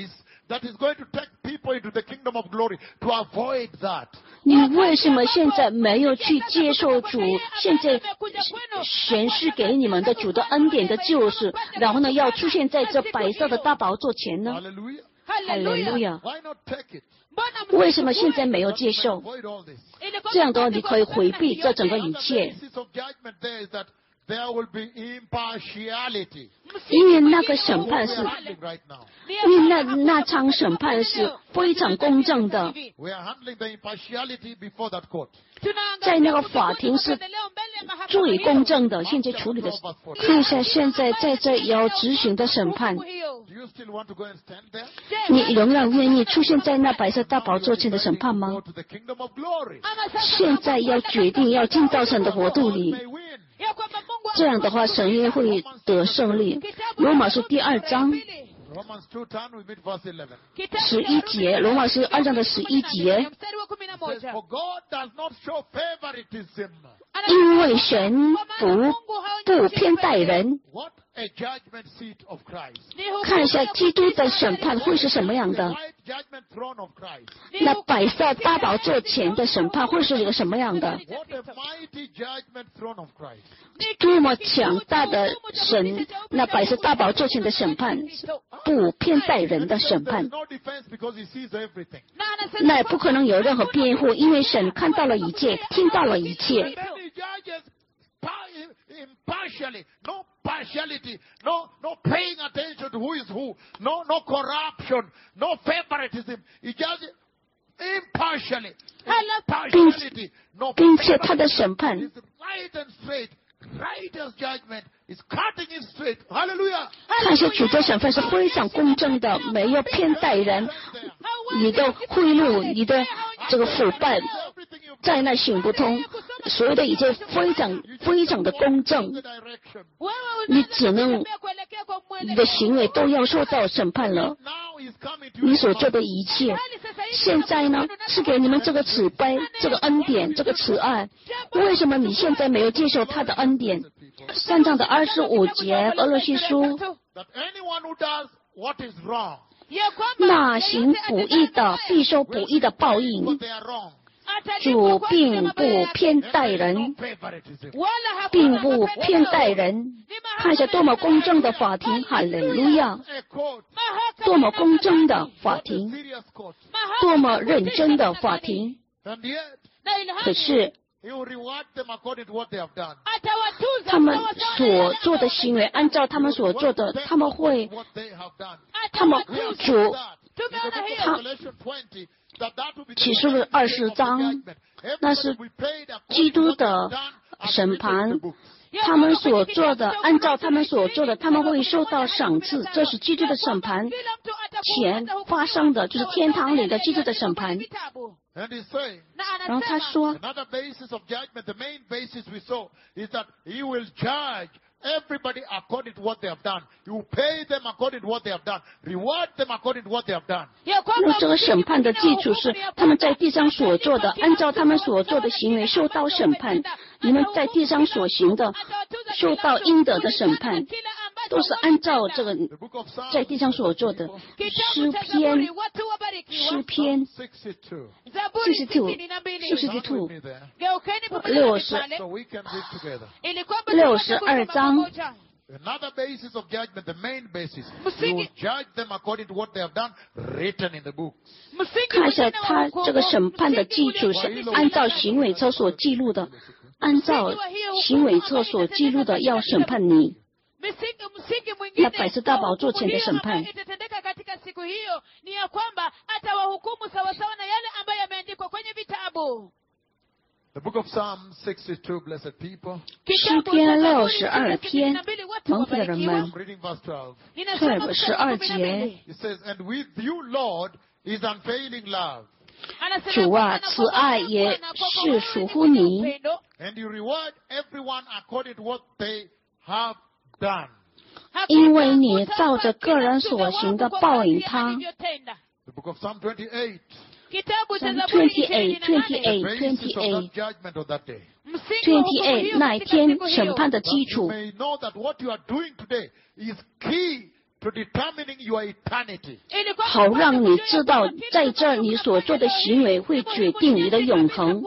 that is going to take people into the kingdom of glory to avoid that?
你为什么现在没有去接受主现在显示给你们的主的恩典的救赎，然后呢，要出现在这白色的大宝座前呢？
Hallelujah.
哈利路亚！
Why not take it?
为什么现在没有接受？
Avoid all this.
这样的话，你可以回避这整个一
The
切，
basis of judgment there is that there will be impartiality.
因为那个审判
We
是
are handling right now.
因为那那场审判是非常公正的，
We are handling the impartiality before that court.
在那个法庭是最公正的。现在处理的，看一下现在在这要执行的审判，
Do you still want to go and stand there?
你仍然愿意出现在那白色大宝座前的审判吗
Go？ to the kingdom of glory.
现在要决定要进到神的国度
God
里，
may win.
这样的话神也会得胜利。罗马书第二章
Romans two, turn with me to verse eleven.
十一节，罗马书二章的十一节，
It says, For God does not show favoritism.
因为神不不偏待人。
What a judgment seat of Christ.
看一下基督的审判会是什么样
The
的？
white judgment throne of Christ.
那白色大宝座前的审判会是一个什么样的？
What a mighty judgment throne of Christ.
多么强大的神！那白色大宝座前的审判，不偏待人的审
There's
判，
no defense because he sees everything.
那不可能有任何辩护，因为神看到了一切，听到了一切。
Then he judges par- impartially, no partiality, no no paying attention to who is who, no no corruption, no favoritism. He judges impartially. Impartiality, no
并且他的审
favoritism.
判
It's right and straight. Righteous judgment is cutting it straight. Hallelujah.
看一下主的审判是非常公正的，没有偏待人。你的贿赂，你的这个腐败，
Everything you've
在那行不通，所有的一切非常非常的公正，
the direction.
你只能你的行为都要受到审判了。
Now he's coming to
你
you.
所做的一切，现在呢是给你们这个慈悲、这个恩典、这个慈爱。为什么你现在没有接受他的恩典？三章的二十五节，俄罗斯书，
That anyone who does what is wrong,
那行不义的必受不义的报
but
应。
they are wrong.
主并不偏待
No
人，
favoritism.
并不偏待人。看一下多么公正的法庭，哈利路亚！
A court,
多么公正的法
a
庭，
serious court.
多么认真的法庭。
And yet,
可是
he will reward them according to what they have done.
他们所做的行为，按照他们所做的，他们会，
What they have done.
他们
We have
主
seen that. In the book of
他
Revelation twenty, that that will be the
启示录二十章，
judgment.
那是
Everybody will be paid according
基
to
督
what they
的
have done as
审
written in
判
the book.
他们所做的，按照他们所做的，他们会受到赏赐。这是基督的审判前发生的，就是天堂里的基督的审判。
And he's saying,
然后他说，
another basis of judgment, the main basis we saw, is that he will judge everybody according to what they have done. He will pay them according to what they have done, reward them according to what they have done.
那这个审判的基础是他们在地上所做的，按照他们所做的行为受到审判。你们在地上所行的，受到应得的审判，都是按照这个
The book of Psalms,
在地上所做的。诗篇，诗篇
sixty-two.
四十 two，四十
Turn
two，
with me there,
六十
so we can read together.
六十二章。
Another basis of judgment, the main basis, he will judge them according to what they have done, written in the books.
看一下他这个审判的基础是按照行为册所记录的，按照行为册所记录的要审判你。
na
白色大宝座前的审判。
itatendeka katika siku hiyo ni ya kwamba atawahukumu sawasawa na yale ambayo yameandikwa kwenye vitabu.
The book of Psalms sixty-two, blessed people.
诗篇六十二篇，蒙福的人们
I'm，reading verse twelve.
特十二节，
It says, And with you, Lord, is unfailing love,
主啊，慈爱也是属乎你，
and you reward everyone according to what they have done.
因为你照着个人所行的报应他。
The book of Psalm twenty-eight,
twenty-eight,
the
twenty-eight,
basis of
twenty-eight,
that judgment of that day.
twenty-eight，那一天审判的基
You
础，
may know that what you are doing today is key to determining your eternity.
好让你知道，在这儿你所做的行为会决定你的永恒。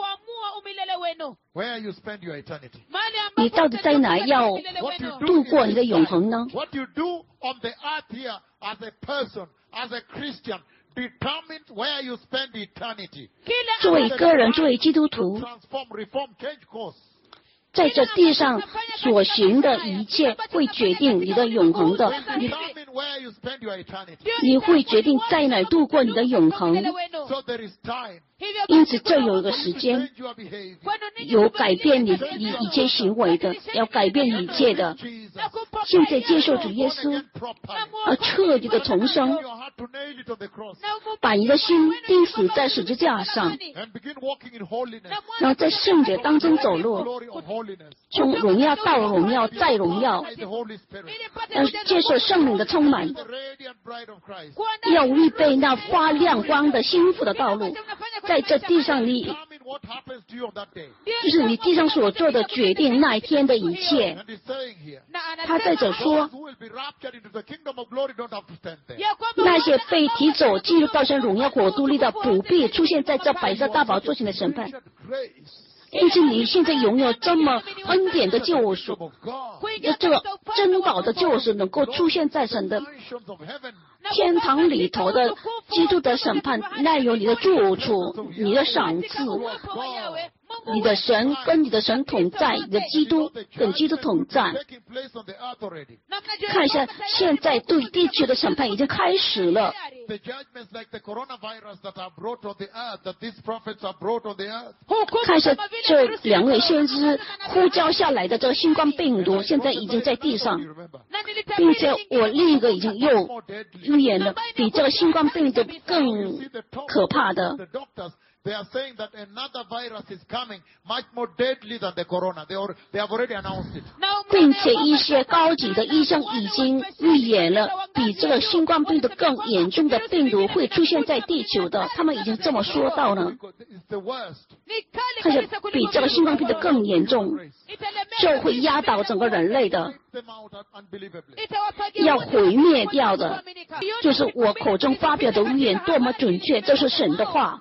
Where you spend your eternity.
你到底在哪要度过你的永恒呢？
What you do on the earth here as a person, as a Christian, determines where you spend eternity.
作为个人，作为基督徒，
Transform, reform, change course.
在这地上所行的一切会决定你的永恒的。你
Determine where you spend your eternity.
你会决定在哪度过你的永恒。
So there is time.
因此，这有一个时间，
Change your behavior.
有改变你你一切行为的，要改变一切的。
Jesus.
现在接受主耶稣，
Properly.
而彻底的重生，
Your heart to nail it on the cross.
把你的心钉死在十字架上，
And begin walking in holiness.
然后在圣洁当中走路，
Glory of holiness.
从荣耀到荣耀再荣耀，
By the Holy Spirit.
要接受圣灵的充满，
The radiant bride of Christ.
要预备那发亮光的幸福的道路。在这地上你，
Determine what happens to you on that day.
就是你地上所做的决定那一天的一切。
And he's saying here,
他在这说
those，who will be raptured into the kingdom of glory don't have to stand there.
那些被提走进入到神荣耀国度里的，不必出现在这白色大宝座前的审判。
Grace.
因此，你现在拥有这么恩典的救赎，
Of God.
要这个珍宝的救赎能够出现在神的
Mansions of heaven.
天堂里头的基督的审判，那有你的住处、你的赏赐、你的神跟你的神同在，你的基督跟基督同在。
Taking place on the earth already.
看一下，现在对地球的审判已经开始了。
The judgments like the coronavirus that are brought on the earth, that these prophets have brought on the earth.
看一下这两位先知呼叫下来的这个新冠病毒，现在已经在地上，
You remember?
并且我另一个已经又
More deadly.
预言了，比这个新冠病毒
You
更
see the talk
可怕的。
the doctors, they are saying that another virus is coming, much more deadly than the corona. They, are, they have already announced it.
并且一些高级的医生已经预言了，比这个新冠病毒更严重的病毒会出现在地球的，他们已经这么说到了。
It's the worst.
看着比这个新冠病毒更严重，就会压倒整个人类的，
Them out unbelievably.
要毁灭掉的。就是我口中发表的预言多么准确，这是神的话。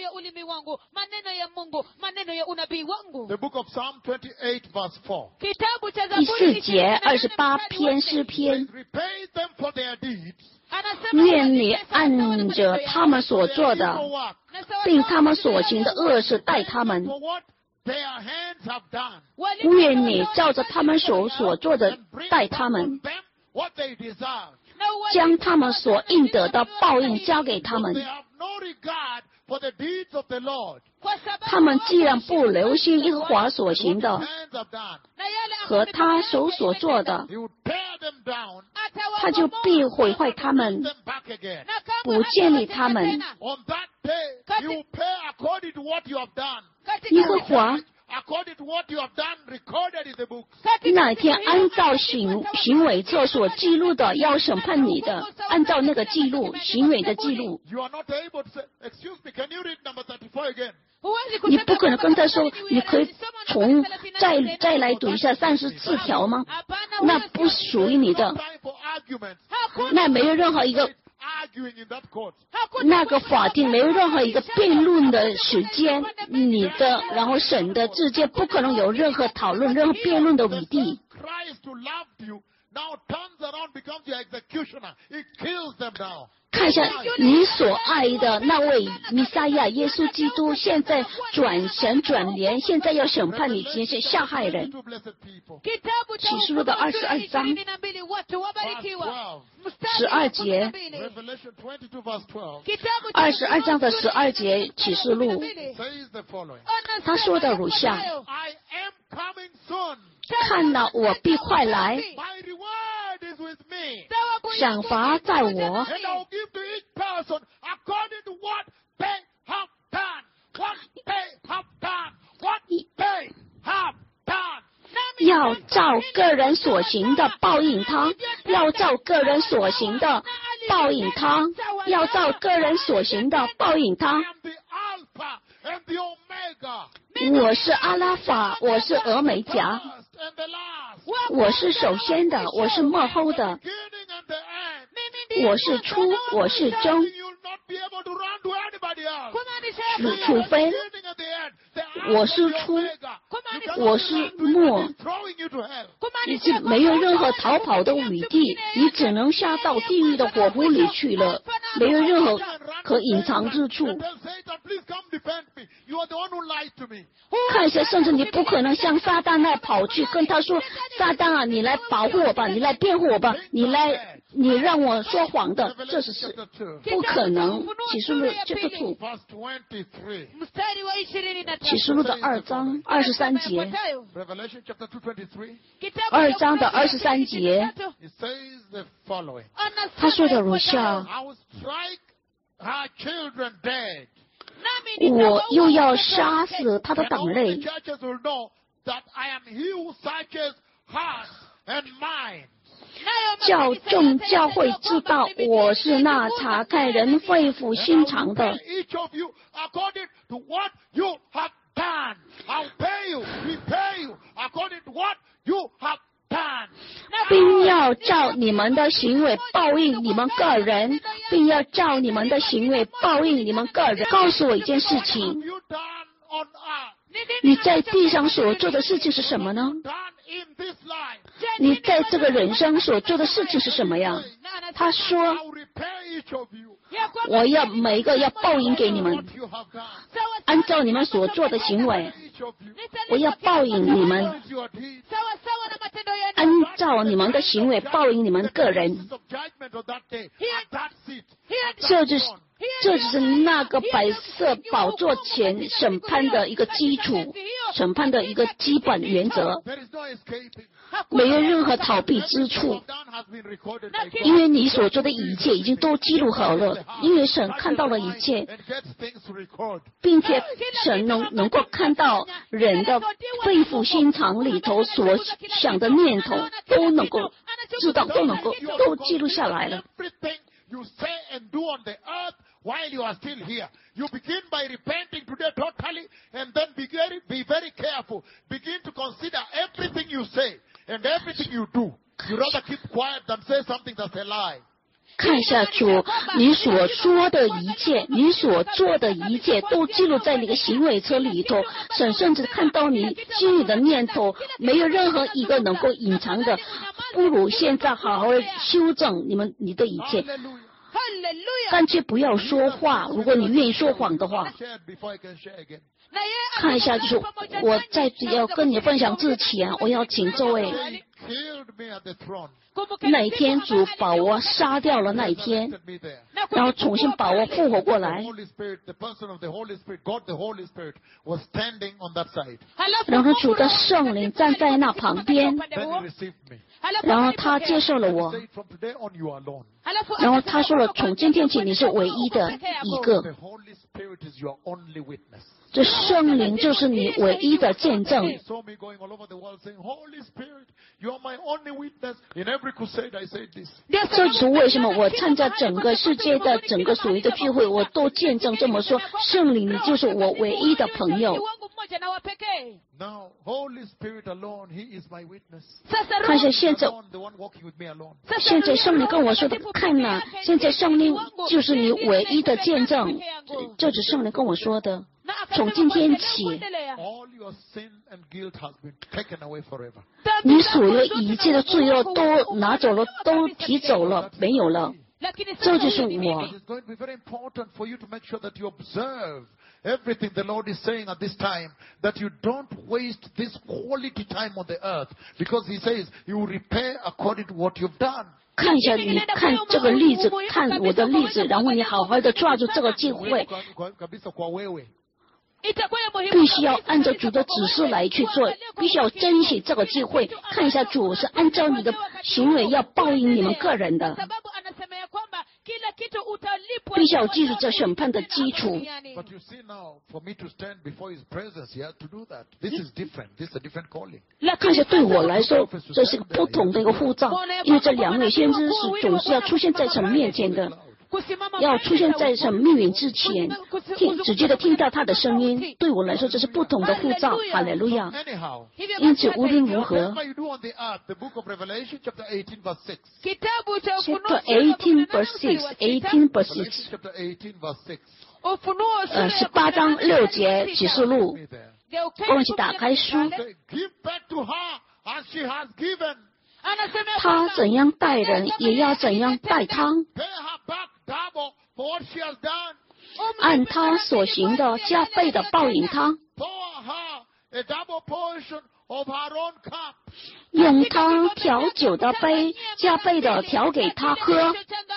The book of Psalm twenty-eight, verse four.
第四节二十八篇诗篇，
Repay them for their deeds.
愿你按着他们所做的，
For what?
并他们所行的恶事待他们。
For what their hands have done.
愿你照着他们手所做的
And bring
待
back
他们
on，them what they deserve.
将他们所应得的报应交给他
They
们。
have no regard for the deeds of the Lord.
他们既然不留心耶和华所行
What
的
his hands have done.
和他手所做的，
He will tear them down.
他就必毁坏他们，
Put them back again.
不建立他们。
On that day, he will pay according to what you have done.
耶和华
According to what you have done, recorded in the books.
那天按照行行为册所记录的，要审判你的，按照那个记录行为的记录。
You are not able to say, excuse me, can you read number thirty-four again?
你不可能跟他说，你可以从再再来读一下三十四条吗？那不属于你的，
Time for arguments.
那没有任何一个
Arguing in that court.
那个法庭没有任何一个辩论的时间，你的然后神的之间不可能有任何讨论、任何辩论的余地。
Christ who loved you now turns around, becomes your executioner. He kills them now.
看一下你所爱的那位弥赛亚耶稣基督，现在转神转脸，现在要审判你这些下害人。
Two blessed people.
启示录的二十二章
Verse twelve.
十二节，
Revelation twenty-two, verse twelve.
二十二章的十二节启示录，
Says the following.
他说的如下：
I am coming soon.
看了我必快来，
My reward is with me.
赏罚在我，
And I'll give to each person according to what they have done. What they have done. What they have done.
要照个人所行的报应他，要照个人所行的报应他，要照个人所行的报应
I
他。
am the Alpha and the Omega.
我是阿拉法，我是俄美甲，
First and the last.
我是首先的，我是幕后的，
Beginning and the end.
我是初，我是终，
You'll not be able to run to anybody else.
kumaanisha
除
ya
除非
Beginning at the end, the
我
Alpha
是
and the
初，
Omega. You cannot
我是
run to it,
末
it's throwing you to hell.
你
kumaanisha
是没有任何逃跑的余地，你只能下到地狱的火湖里去了，没有任何可隐藏之处。
And tell Satan, please come defend me. You are the one who lied to me.
看一下，甚至你不可能向撒旦那跑去跟他说：“撒旦啊，你来保护我吧，你来辩护我吧，你来，你让我说谎的，这是是
Chapter two,
不可能。”启示录这个图，
verse twenty-three.
mstari wa ishirini na
启示录的二章二十三节，
Revelation chapter two, twenty-three.
二章的二十三节，
It says the following.
他说的如下：
I will strike her children dead.
我又要杀死他的
And
党
all the
类，
churches will know that I am he who searches hearts and minds.
叫众教会知道我是那查看人肺腑
And
心
I
肠
will
的
pay。each of you according to what you have done. I'll pay you, repay you according to what you have done.
并要照你们的行为报应你们个人，并要照你们的行为报应你们个人。告诉我一件事
What
情，
have you done on earth?
你在地上所做的事情是什么呢？
Done in this life.
你在这个人生所做的事情是什么呀？他说
I'll repay each of you.：“
我要每一个要报应给你们，
What you have done.
按照你们所做的行为，
Each of you.
我要报应你们，
As your deeds.
sawa sawa na matendo yenu.
按照你们的行为报应你们个人。
Of judgment on that day. At that seat. ”
这就是这就是那个白色宝座前审判的一个基础，审判的一个基本原则，
There is no escaping.
没有任何逃避之
What you
处
have。done has been recorded by God.
因为你所做的一切已经都记录好了，因为神看到了一切，
And gets things to record.
并且神能能够看到人的肺腑心肠里头所想的念头，都能够知道，都能够都记录下来了。
Everything you say and do on the earth while you are still here. You begin by repenting today totally, and then be very, be very careful. Begin to consider everything you say and everything you do. You rather keep quiet than say something that's a lie.
看下主，你所说的一切，你所做的一切，都记录在你的行为册里头。神甚至看到你心里的念头，没有任何一个能够隐藏的。不如现在好好修正你们你的一切，
Hallelujah.
干脆不要说话。如果你愿意说谎的话，
Shared before I can share again.
看一下，就是我在要跟你分享之前，我要请这位
They killed me at the throne.
那一天主把我杀掉了那一天，
Resurrected me there.
然后重新把我复活过
The
来，
Holy Spirit, the person of the Holy Spirit, God the Holy Spirit, was standing on that side.
然后主的圣灵站在那旁边，
Then he received me.
然后他接受了
He
我，
said, from today on you are alone.
然后他说了，从今天起你是唯一的一个，
The Holy Spirit is your only witness.
这圣灵就是你唯一的见证。
He saw me going all over the world saying, Holy Spirit, you are my only witness. In every crusade I said this.
这就是为什么我参加整个世界的整个属于的聚会，我都见证这么说：圣灵，你就是我唯一的朋友。
Now, Holy Spirit alone, He is my witness.
看一下现在，
Alone, the one walking with me alone.
现在圣灵跟我说的，看呐、现在圣灵就是你唯一的见证，这这是圣灵跟我说的。从今天起，
All your sin and guilt has been taken away forever.
你所有一切的罪恶都拿走了，都提走了，没有了。这就是我。
It's going to be very important for you to make sure that you observe everything the Lord is saying at this time, that you don't waste this quality time on the earth, because He says He will repay according to what you've done.
看一下，你看这个例子，看我的例子，然后你好好的抓住这个机会，
Kabisa kwa wewe.
必须要按照主的指示来去做，必须要珍惜这个机会。看一下主是按照你的行为要报应你们个人的，必须要记住这审判的基础。
But you see now, for me to stand before His presence here to do that, this is different. This is a different calling.
看一下，对我来说，这是个不同的一个护照，因为这两位先知是总是要出现在神面前的。 要出现在神命运之前，听直接的听到他的声音，对我来说这是不同的呼召。哈利路亚！因此无论如何 ，Chapter eighteen verse six, eighteen verse six， 呃，十八章六节启示录，我们一起打开书。他怎样待人，也要怎样待他。按他所行的加倍的报应他，用他调酒的杯加倍的调给他喝。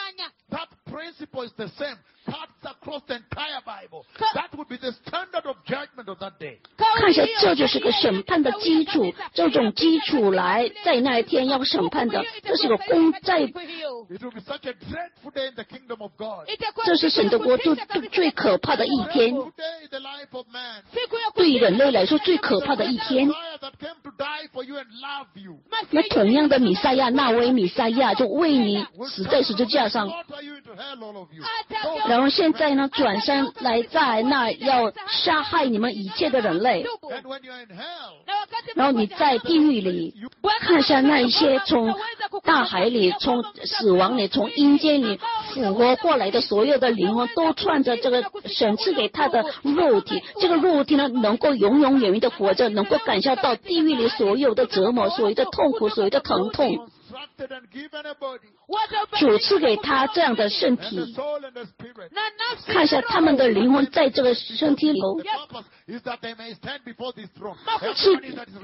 看一下，这就是个审判的基础，这种基础来在那一天要审判的，这是个公在，这是神的国度最可怕的一天，对人类来说最可怕的一天。那同样的弥赛亚，那位弥赛亚就为你死在十字架上，然后现在呢转身来在那要杀害你们一切的人类，然后你在地狱里看一下那一些从大海里、从死亡里、从阴间里复活过来的所有的灵魂，都穿着这个神赐给他的肉体，这个肉体呢能够永永远远的活着，能够感受到地狱里所有的折磨、所有的痛苦、所有的疼痛。主赐给他这样的身体，看一下他们的灵魂在这个身体里头，赐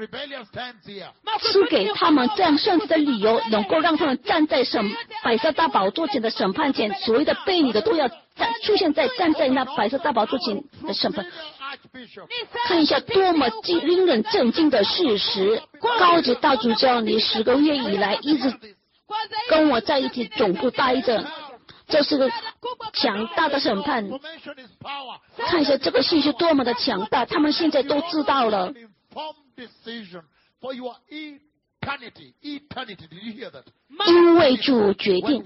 赐给他们这样身体的理由，能够让他们站在审白色大宝座前的审判前，所有的悖逆的都要站出现在站在那白色大宝座前的审判。看一下多么令人震惊的事实！高级大主教，你十个月以来一直跟我在一起总部待着，这是个强大的审判。看一下这个信息多么的强大，他们现在都知道了。因为主决定。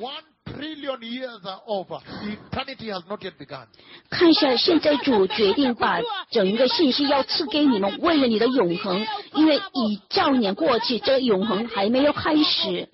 看一下，现在主决定把整个信息要赐给你们，为了你的永恒，因为一兆年过去，这个永恒还没有开始。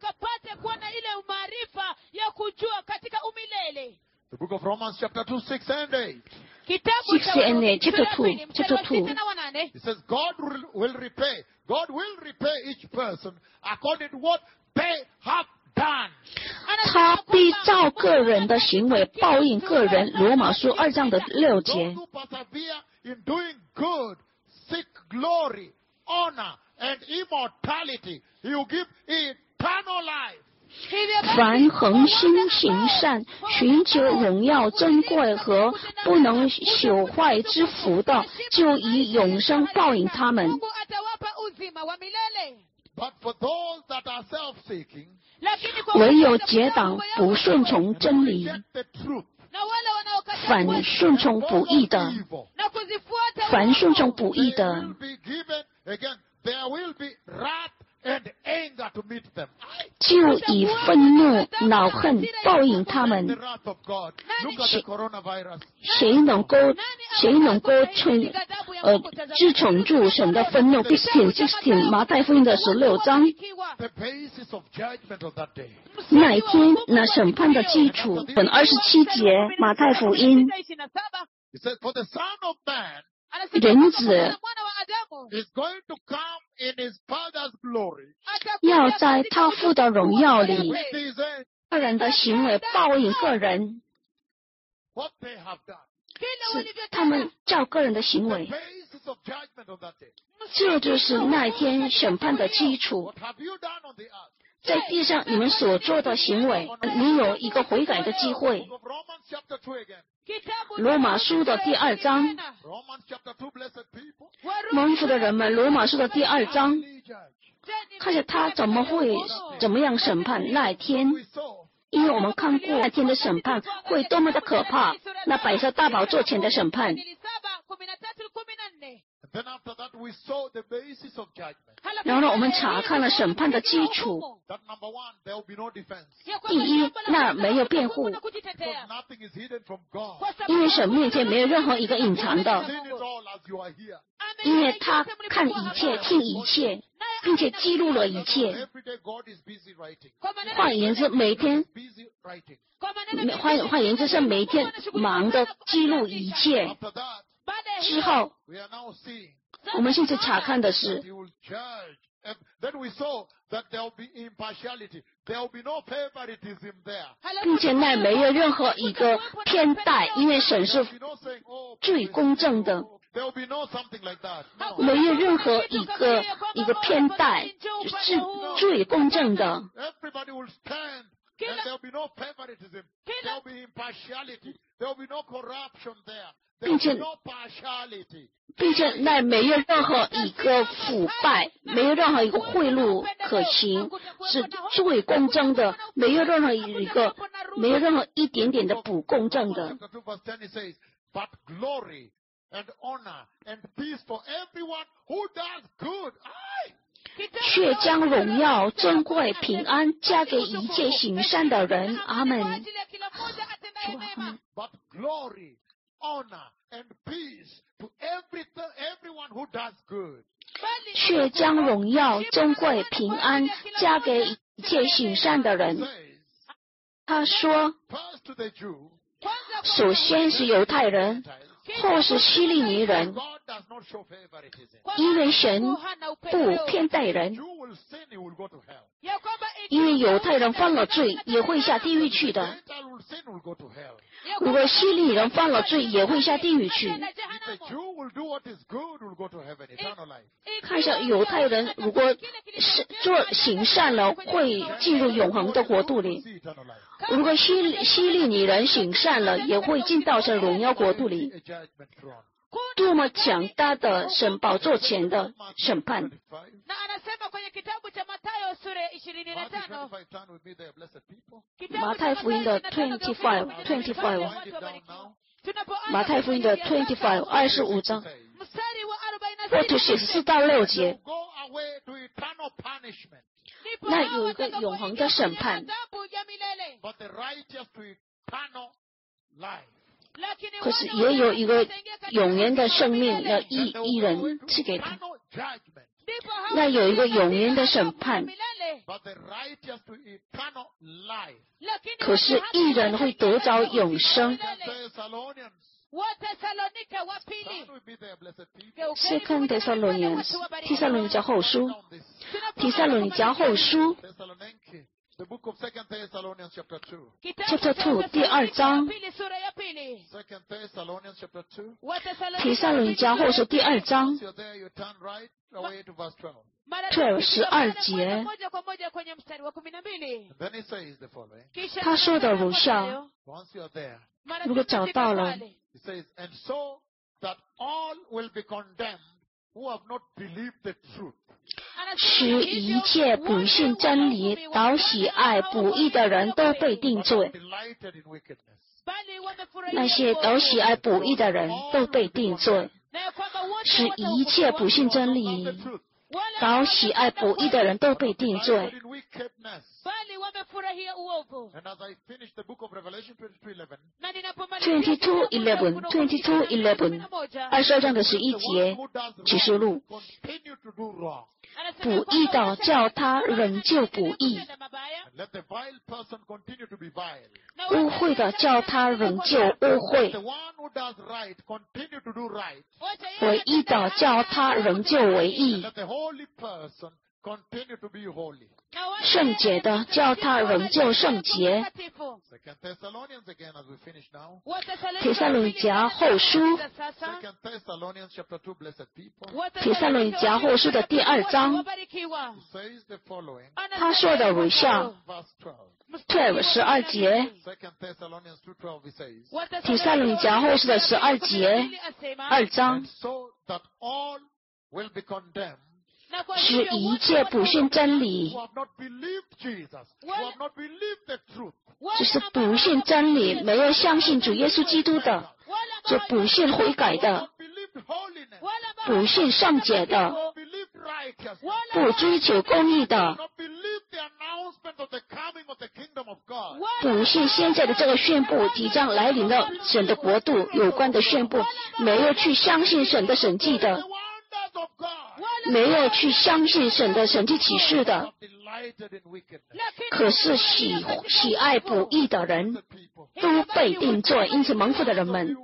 The book of Romans chapter two, six and eight.
Six and eight, chapter two, chapter two.
It says God will repay, God will repay each person according to what they have done.
他必照个人的行为报应个人。罗马书二章的六节。
Those who persevere in doing good, seek glory, honor, and immortality, He will give eternal life.
凡恒心行善、寻求荣耀珍贵和不能朽坏之福的，就以永生报应他们。
But for those that are self-seeking,
唯有结党不顺从真理，
reject the truth,
反顺从不义的，
evil,
凡顺从不义
they
的
will， be given, again, there will be wrath and anger to meet them.
就以愤怒、恼恨报应他
The
们。
wrath of God. Look at the coronavirus.
谁能够谁能够存呃支撑住神的愤怒 ？sixteen sixteen 马太福音的十六章，
The basis of judgment of that day.
那一天那审判的基础。本二十七节马太福音，
It says, for the Son of Man
人子
is going to come in His Father's glory.
要在他父的荣耀里，
With His end,
个人的行为报应个人，
what they have done.
是他们照个人的行
The
为。
basis of judgment of that day.
这就是那一天审判的基础。
What have you done on the earth?
在地上你们所做的行为，你有一个悔改的机会。
Book of Romans chapter two again.
罗马书的第二章，
Romans chapter two, blessed people.
蒙福的人们，罗马书的第二章，
He judged.
看着他怎么会怎么样审判那一天，
We saw
因为我们看过那天的审判会多么的可怕，那白色大宝座前的审判。
And then after that we saw the basis of judgment.
然后呢，我们查看了审判的基础。
That number one, there will be no defense.
第一，那儿没有辩护，
Because nothing is hidden from God.
因为神面前没有任何一个隐藏的，
Seen it all as you are here.
因为他看一切、听一切，并且记录了一切。
Every day God is busy writing.
换言之，每天
Busy writing.
换换言之是每天忙的记录一切。
After that,
之后，
we are now seeing
我们现在查看的
that
是，
He will judge. And then we saw that there will be impartiality. There will be no favoritism there.
并且那没有任何一个偏待，因为神是
There will be no saying, oh,
最公正的，
there will be no something like that. No.
没有任何一个一个偏待，是最公正的。
Everybody will stand. And there will be no favoritism. There will be impartiality. There will be no corruption there. There will be no partiality.
并且那没有任何一个腐败，没有任何一个贿赂可行，是最公正的，没有任何一个，没有任何一点点的不公正的。
Chapter two verse ten it says, but glory and honor and peace for everyone who does good. Aye.
却将荣耀、尊贵、平安加给一切行善的人。阿门。
But glory, honor, and peace to every, everyone who does good.
却将荣耀、尊贵、平安加给一切行善的人。
Says,
他说，
first to the Jew,
首先是犹太人，
Gentiles,
后是希利尼人，
God does not show favoritism.
因为神不偏待人。
Jew will sin, he will go to hell.
因为犹太人犯了罪，也会下地狱去的。
Gentile will sin, will go to hell.
如果希利尼人犯了罪，也会下地狱去。
If the Jew will do what is good, will go to heaven, eternal life.
看一下犹太人，如果是做行善了，会进入永恒的国度里；
See eternal life.
如果希希利尼人行善了，也会进到这荣耀国度里。
A judgment throne.
多么强大的神宝座前的审判！
twenty-five.
那anasema kwenye kitabu cha Mathayo sura ya ishirini na
Matthew
tano
twenty-five, turn with me there, blessed people.
马太福音的 twenty-five twenty-five 马太福音的 twenty-five 二十五章
mstari wa arobaini na
four to six 四到六节，
Go away to eternal punishment,
那有一个永恒的审判，
adhabu ya milele,
but the righteous to eternal life.
可是也有一个永远的生命要一
And there
一
will be a way
人
to
赐给他。
eternal judgment,
那有一个永远的审判，
but the righteous to eternal life.
可是义人会得着永生。
Thessalonians,
Wathesalonike wa pili.
turn with me there, blessed people.
Second Thessalonians 提撒罗尼迦后书
Down this.
提撒罗尼迦后书
Thessaloniki, the book of Second Thessalonians chapter two.
chapter two 第二章
Pili sura ya pili.
Second Thessalonians chapter two.
提撒罗尼迦后书第二章
Once you're there, you turn right away to verse twelve.
twelve 十二节，
moja kwa moja kwenye mstari wa kumi na mbili.
And then he says the following.
kisha
他说的如下，
Once you're there,
如果找到了，
he says, and so that all will be condemned who have not believed the truth.
使一切不信真理、倒喜爱不义的人都被定
But
罪。
delighted in wickedness.
那些倒喜爱不义的人都被定罪，使一切不信真
Not
理
the、truth.
倒喜爱不义的人都被定
Delighted
罪。
in wickedness.
bali wamefurahia uovu.
And as I finish the book of Revelation twenty-two eleven,
Na ninapomaliza
twenty-two eleven twenty-two eleven 二十二章的十一
the
节
one who does
启示
wrong
录，
continue to do wrong.
不义的叫他仍旧不义，
And let the vile person continue to be vile.
污秽的叫他仍旧污
The
秽，
one who does right continue to do right.
唯义的叫他仍旧为
And
义，
let the holy person continue to be holy.
圣洁的叫他仍旧圣洁。
Second Thessalonians again as we finish now.
提撒罗尼迦后书
Second Thessalonians chapter two, blessed people.
提撒罗尼迦后书的第二章，
It says the following.
他说的如下
Verse twelve.
twelve 十二节，
Second Thessalonians two twelve it says.
提撒罗尼迦后书的十二节二章
And，so that all will be condemned
使一切不信真
who
理，
have not believed Jesus, who have not believed the truth.
就是不信真理，没有相信主耶稣基督的，就不信悔改
Who have
的
not，believed
不信圣洁的，不追求公义的，不信现在的这个宣布即将来临的神的国度有关的宣布，没有去相信神的神迹的，没有去相信神的神迹启示的，可是喜喜爱不义的人都被定罪，因此蒙福的人们，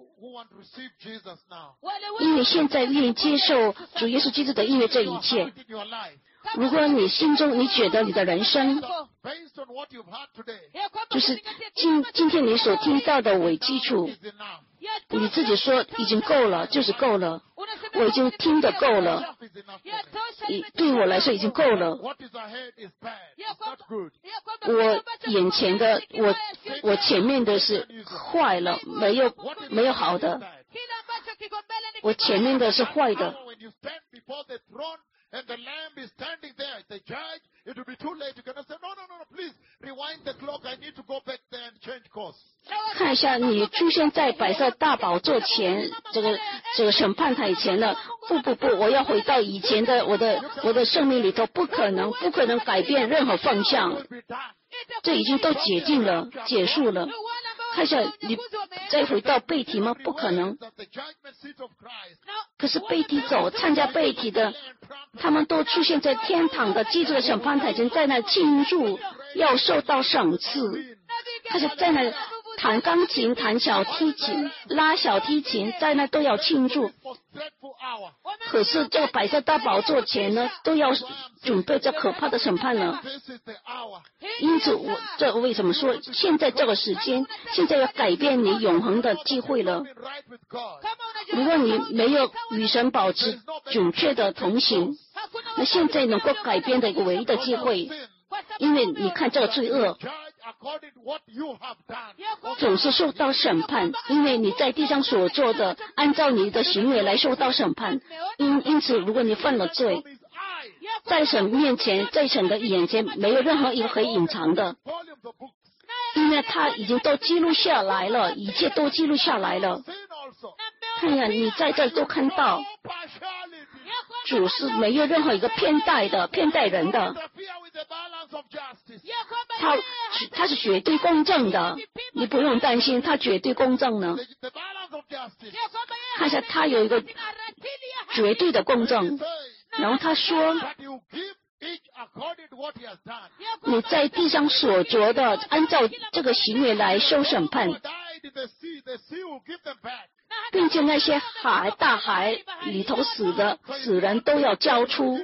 因为现在愿意接受主耶稣基督的因为这一切。如果你心中你觉得你的人生就是今今天你所听到的为基础，你自己说已经够了，就是够了，我已经听得够了，对我来说已经够了。我眼前的我我前面的是坏了，没有没有好的，我前面的是坏的。
And the lamb is standing there, the judge, it will be too late. You cannot say, no, no, no, no, please, rewind the clock. I need to go back there and change course.
看一下，你出现在白色大宝座前，这个这个审判台前了。不不不，我要回到以前的我的我的生命里头，不可能，不可能改变任何方向。这已经都解禁了，结束了。看一下，你再回到背体吗？不可能。可是背体走参加背体的，他们都出现在天堂的基督的审判台前，在那庆祝，要受到赏赐。他是在那弹钢琴、弹小提琴、拉小提琴，在那都要庆祝。可是这个摆在大宝座前呢，都要准备这可怕的审判了。因此我这为什么说现在这个时间，现在要改变你永恒的机会了。如果你没有与神保持准确的同行，那现在能够改变的一个唯一的机会，因为你看这个罪恶总是受到审判，因为你在地上所做的，按照你的行为来受到审判。因因此，如果你犯了罪，在神面前，在神的眼前，没有任何一个可以隐藏的，因为他已经都记录下来了，一切都记录下来了。看呀，你在这都看到，主是没有任何一个偏待的、偏待人的。他他是绝对公正的，你不用担心，他绝对公正呢。看一下，他有一个绝对的公正。然后他说，你在地上所做的，按照这个行为来受审判，并且那些海大海里头死的死人都要交出。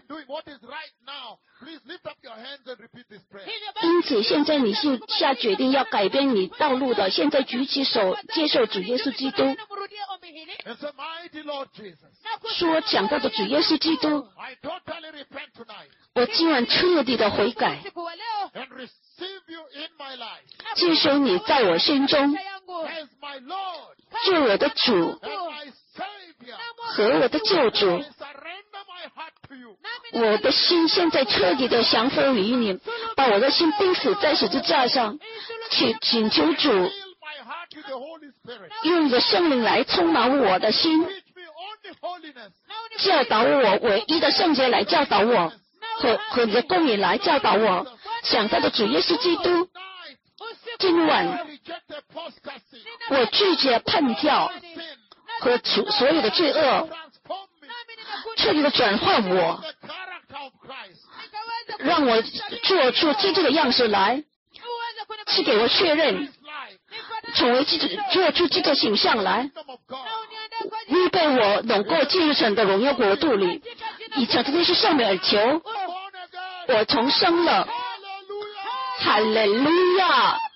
因此，现在你是下决定要改变你道路的，现在举起手接受主耶稣基督。说讲到的主耶稣基督，我今晚彻底的悔改，接受你在我心中，做我的主和我的救主。我的心现在彻底的降服于你，把我的心钉死在十字架上，请请求主用你的圣灵来充满我的心，教导我唯一的圣洁来教导我，和和你的公义来教导我。想到的主耶稣基督，今晚我拒绝叛跳和所有的罪恶，彻底的转换我，让我做出基督的样式来，是给我确认，成为基督，做出基督的形象来，预备我能够进入神的荣耀国度里。以求这件事上面而求，我重生了，哈利路亚。